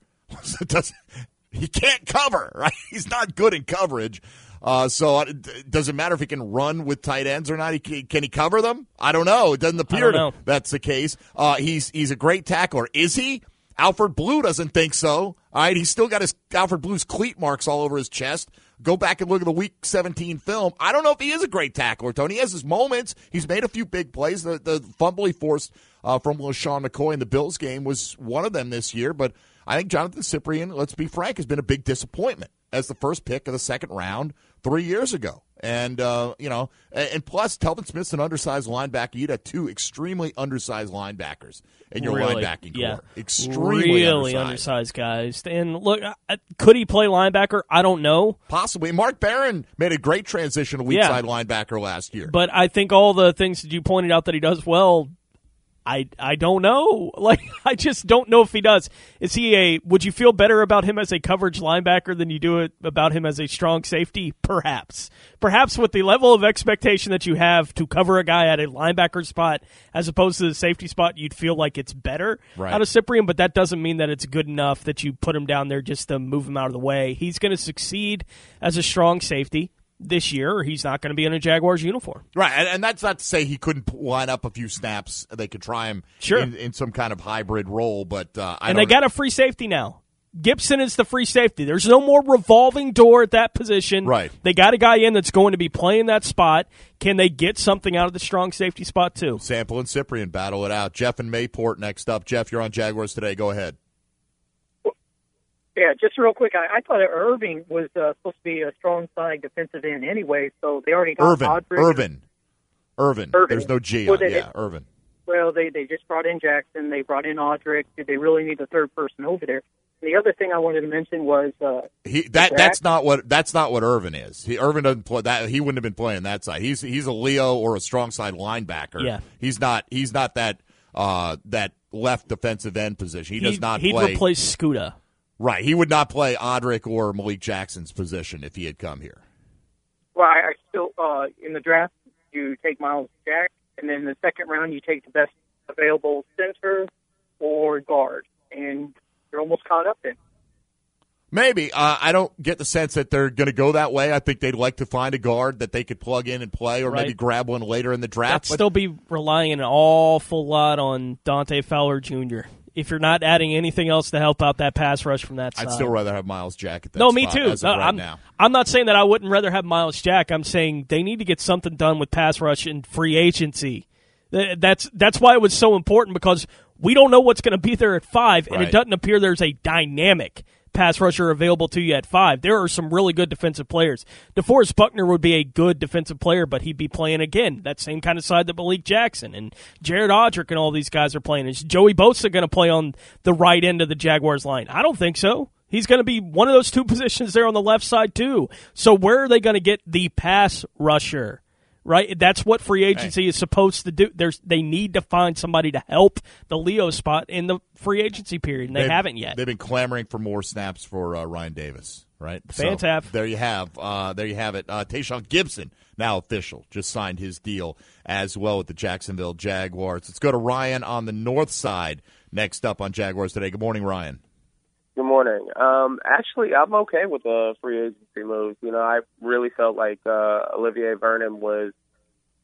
[SPEAKER 1] He can't cover, right? He's not good in coverage. So it doesn't matter if he can run with tight ends or not. Can he cover them? I don't know. It doesn't appear that's the case. He's a great tackler. Is he? Alfred Blue doesn't think so. All right, he's still got his Alfred Blue's cleat marks all over his chest. Go back and look at the Week 17 film. I don't know if he is a great tackler, Tony. He has his moments. He's made a few big plays. The fumble he forced from LaShawn McCoy in the Bills game was one of them this year. But I think Jonathan Cyprien, let's be frank, has been a big disappointment as the first pick of the second round 3 years ago. And, and plus, Telvin Smith's an undersized linebacker. You'd have two extremely undersized linebackers in your linebacking core. Extremely
[SPEAKER 2] undersized guys. And look, could he play linebacker? I don't know.
[SPEAKER 1] Possibly. Mark Barron made a great transition to weak side linebacker last year.
[SPEAKER 2] But I think all the things that you pointed out that he does well, I don't know. I just don't know if he does. Would you feel better about him as a coverage linebacker than you do about him as a strong safety? Perhaps. Perhaps with the level of expectation that you have to cover a guy at a linebacker spot as opposed to the safety spot, you'd feel like it's better out of Cyprien, but that doesn't mean that it's good enough that you put him down there just to move him out of the way. He's going to succeed as a strong safety this year, or he's not going to be in a Jaguars uniform.
[SPEAKER 1] Right, and that's not to say he couldn't line up a few snaps. They could try him in some kind of hybrid role, but
[SPEAKER 2] they got a free safety now. Gibson is the free safety. There's no more revolving door at that position.
[SPEAKER 1] Right.
[SPEAKER 2] They got a guy in that's going to be playing that spot. Can they get something out of the strong safety spot, too?
[SPEAKER 1] Sample and Cyprien battle it out. Jeff and Mayport next up. Jeff, you're on Jaguars Today. Go ahead.
[SPEAKER 18] Yeah, just real quick, I thought that Irving was supposed to be a strong side defensive end anyway, so they already got
[SPEAKER 1] Irvin. There's no G on Irvin.
[SPEAKER 18] Well, they just brought in Jackson. They brought in Audric. Did they really need a third person over there? The other thing I wanted to mention was
[SPEAKER 1] that's not what Irvin is. Irvin doesn't play that. He wouldn't have been playing that side. He's a Leo or a strong side linebacker.
[SPEAKER 2] Yeah.
[SPEAKER 1] He's not that left defensive end position. He does not play.
[SPEAKER 2] He'd replace Scuda.
[SPEAKER 1] Right. He would not play Audric or Malik Jackson's position if he had come here.
[SPEAKER 18] Well, I still in the draft you take Miles Jack, and then in the second round you take the best available center or guard, and you're almost caught up then.
[SPEAKER 1] Maybe. I don't get the sense that they're going to go that way. I think they'd like to find a guard that they could plug in and play, or maybe grab one later in the draft.
[SPEAKER 2] They'd still be relying an awful lot on Dante Fowler Jr. if you're not adding anything else to help out that pass rush from that side.
[SPEAKER 1] I'd still rather have Miles Jack at that
[SPEAKER 2] spot.
[SPEAKER 1] No,
[SPEAKER 2] me too.
[SPEAKER 1] As of right now.
[SPEAKER 2] I'm not saying that I wouldn't rather have Miles Jack. I'm saying they need to get something done with pass rush and free agency. That's why it was so important, because we don't know what's going to be there at 5, and it doesn't appear there's a dynamic pass rusher available to you at 5. There are some really good defensive players. DeForest Buckner would be a good defensive player, but he'd be playing, again, that same kind of side that Malik Jackson and Jared Audric and all these guys are playing. Is Joey Bosa going to play on the right end of the Jaguars line? I don't think so. He's going to be one of those two positions there on the left side, too. So where are they going to get the pass rusher? Right, that's what free agency is supposed to do. They need to find somebody to help the Leo spot in the free agency period, and they haven't yet.
[SPEAKER 1] They've been clamoring for more snaps for Ryan Davis, right?
[SPEAKER 2] Fans have.
[SPEAKER 1] There you have it. Tayshaun Gibson, now official, just signed his deal as well with the Jacksonville Jaguars. Let's go to Ryan on the north side next up on Jaguars Today. Good morning, Ryan.
[SPEAKER 19] Good morning. Actually, I'm okay with the free agency moves. You know, I really felt like Olivier Vernon was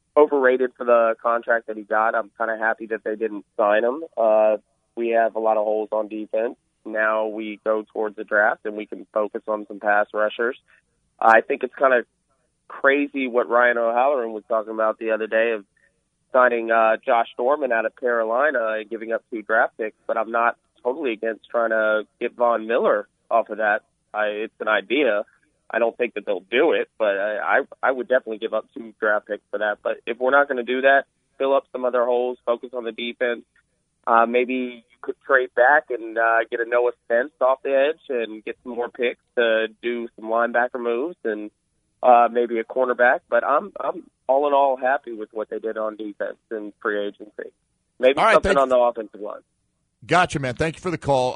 [SPEAKER 19] overrated for the contract that he got. I'm kind of happy that they didn't sign him. We have a lot of holes on defense. Now we go towards the draft and we can focus on some pass rushers. I think it's kind of crazy what Ryan O'Halloran was talking about the other day of signing Josh Norman out of Carolina and giving up 2 draft picks, but I'm not totally against trying to get Von Miller off of that. It's an idea. I don't think that they'll do it, but I would definitely give up 2 draft picks for that. But if we're not going to do that, fill up some other holes, focus on the defense. Maybe you could trade back and get a Noah Spence off the edge and get some more picks to do some linebacker moves and maybe a cornerback. But I'm all in all happy with what they did on defense and free agency. Maybe something on the offensive line.
[SPEAKER 1] Gotcha, man. Thank you for the call.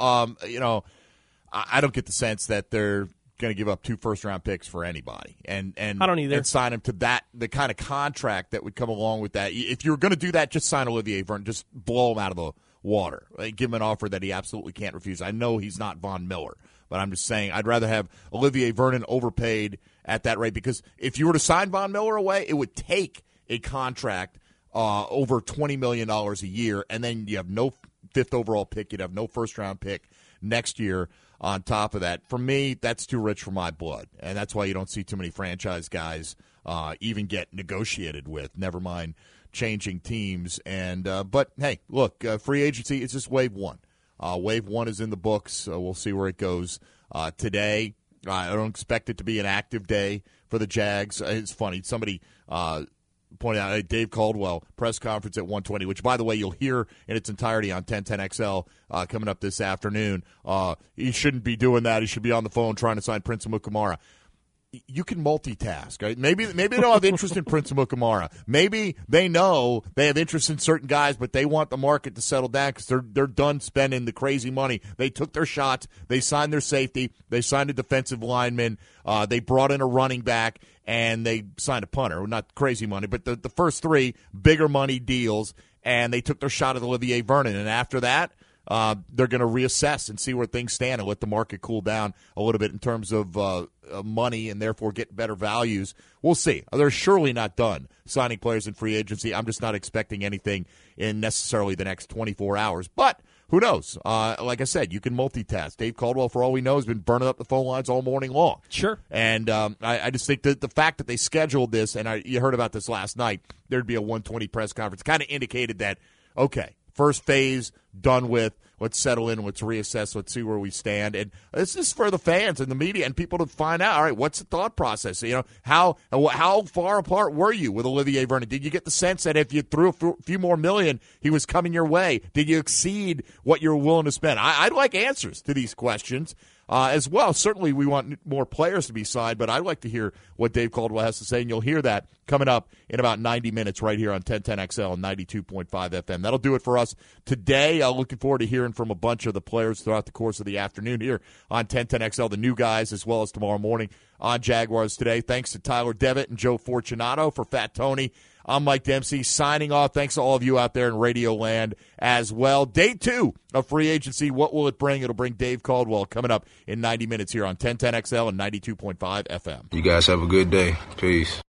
[SPEAKER 1] I don't get the sense that they're going to give up 2 first-round picks for anybody, and
[SPEAKER 2] I don't either.
[SPEAKER 1] And sign him to the kind of contract that would come along with that. If you're going to do that, just sign Olivier Vernon. Just blow him out of the water. Give him an offer that he absolutely can't refuse. I know he's not Von Miller, but I'm just saying I'd rather have Olivier Vernon overpaid at that rate, because if you were to sign Von Miller away, it would take a contract over $20 million a year, and then you have no 5th overall pick. You'd have no first-round pick next year on top of that. For me, that's too rich for my blood, and that's why you don't see too many franchise guys even get negotiated with, never mind changing teams. And but, hey, look, free agency is just wave 1. Wave 1 is in the books. We'll see where it goes today. I don't expect it to be an active day for the Jags. It's funny. Somebody pointed out Dave Caldwell press conference at 1:20, which, by the way, you'll hear in its entirety on 1010XL coming up this afternoon. He shouldn't be doing that. He should be on the phone trying to sign Prince Amukamara. You can multitask. Right? Maybe they don't have interest in Prince Amukamara. Maybe they know they have interest in certain guys, but they want the market to settle down because they're done spending the crazy money. They took their shots. They signed their safety. They signed a defensive lineman. They brought in a running back, and they signed a punter. Not crazy money, but the first 3 bigger money deals, and they took their shot at Olivier Vernon. And after that, they're going to reassess and see where things stand and let the market cool down a little bit in terms of money and therefore get better values. We'll see. They're surely not done signing players in free agency. I'm just not expecting anything in necessarily the next 24 hours. But who knows? Like I said, you can multitask. Dave Caldwell, for all we know, has been burning up the phone lines all morning long.
[SPEAKER 2] Sure.
[SPEAKER 1] And I just think that the fact that they scheduled this, and you heard about this last night, there'd be a 1:20 press conference, kind of indicated that, okay, first phase done with. Let's settle in. Let's reassess. Let's see where we stand. And this is for the fans and the media and people to find out, all right, what's the thought process? You know, how far apart were you with Olivier Vernon? Did you get the sense that if you threw a few more million, he was coming your way? Did you exceed what you're willing to spend? I'd like answers to these questions as well. Certainly we want more players to be signed, but I'd like to hear what Dave Caldwell has to say, and you'll hear that coming up in about 90 minutes right here on 1010XL and 92.5 FM. That'll do it for us today. Looking forward to hearing from a bunch of the players throughout the course of the afternoon here on 1010XL, the new guys, as well as tomorrow morning on Jaguars Today. Thanks to Tyler Devitt and Joe Fortunato. For Fat Tony, I'm Mike Dempsey signing off. Thanks to all of you out there in Radio Land as well. Day 2 of free agency. What will it bring? It'll bring Dave Caldwell coming up in 90 minutes here on 1010XL and 92.5 FM.
[SPEAKER 13] You guys have a good day. Peace.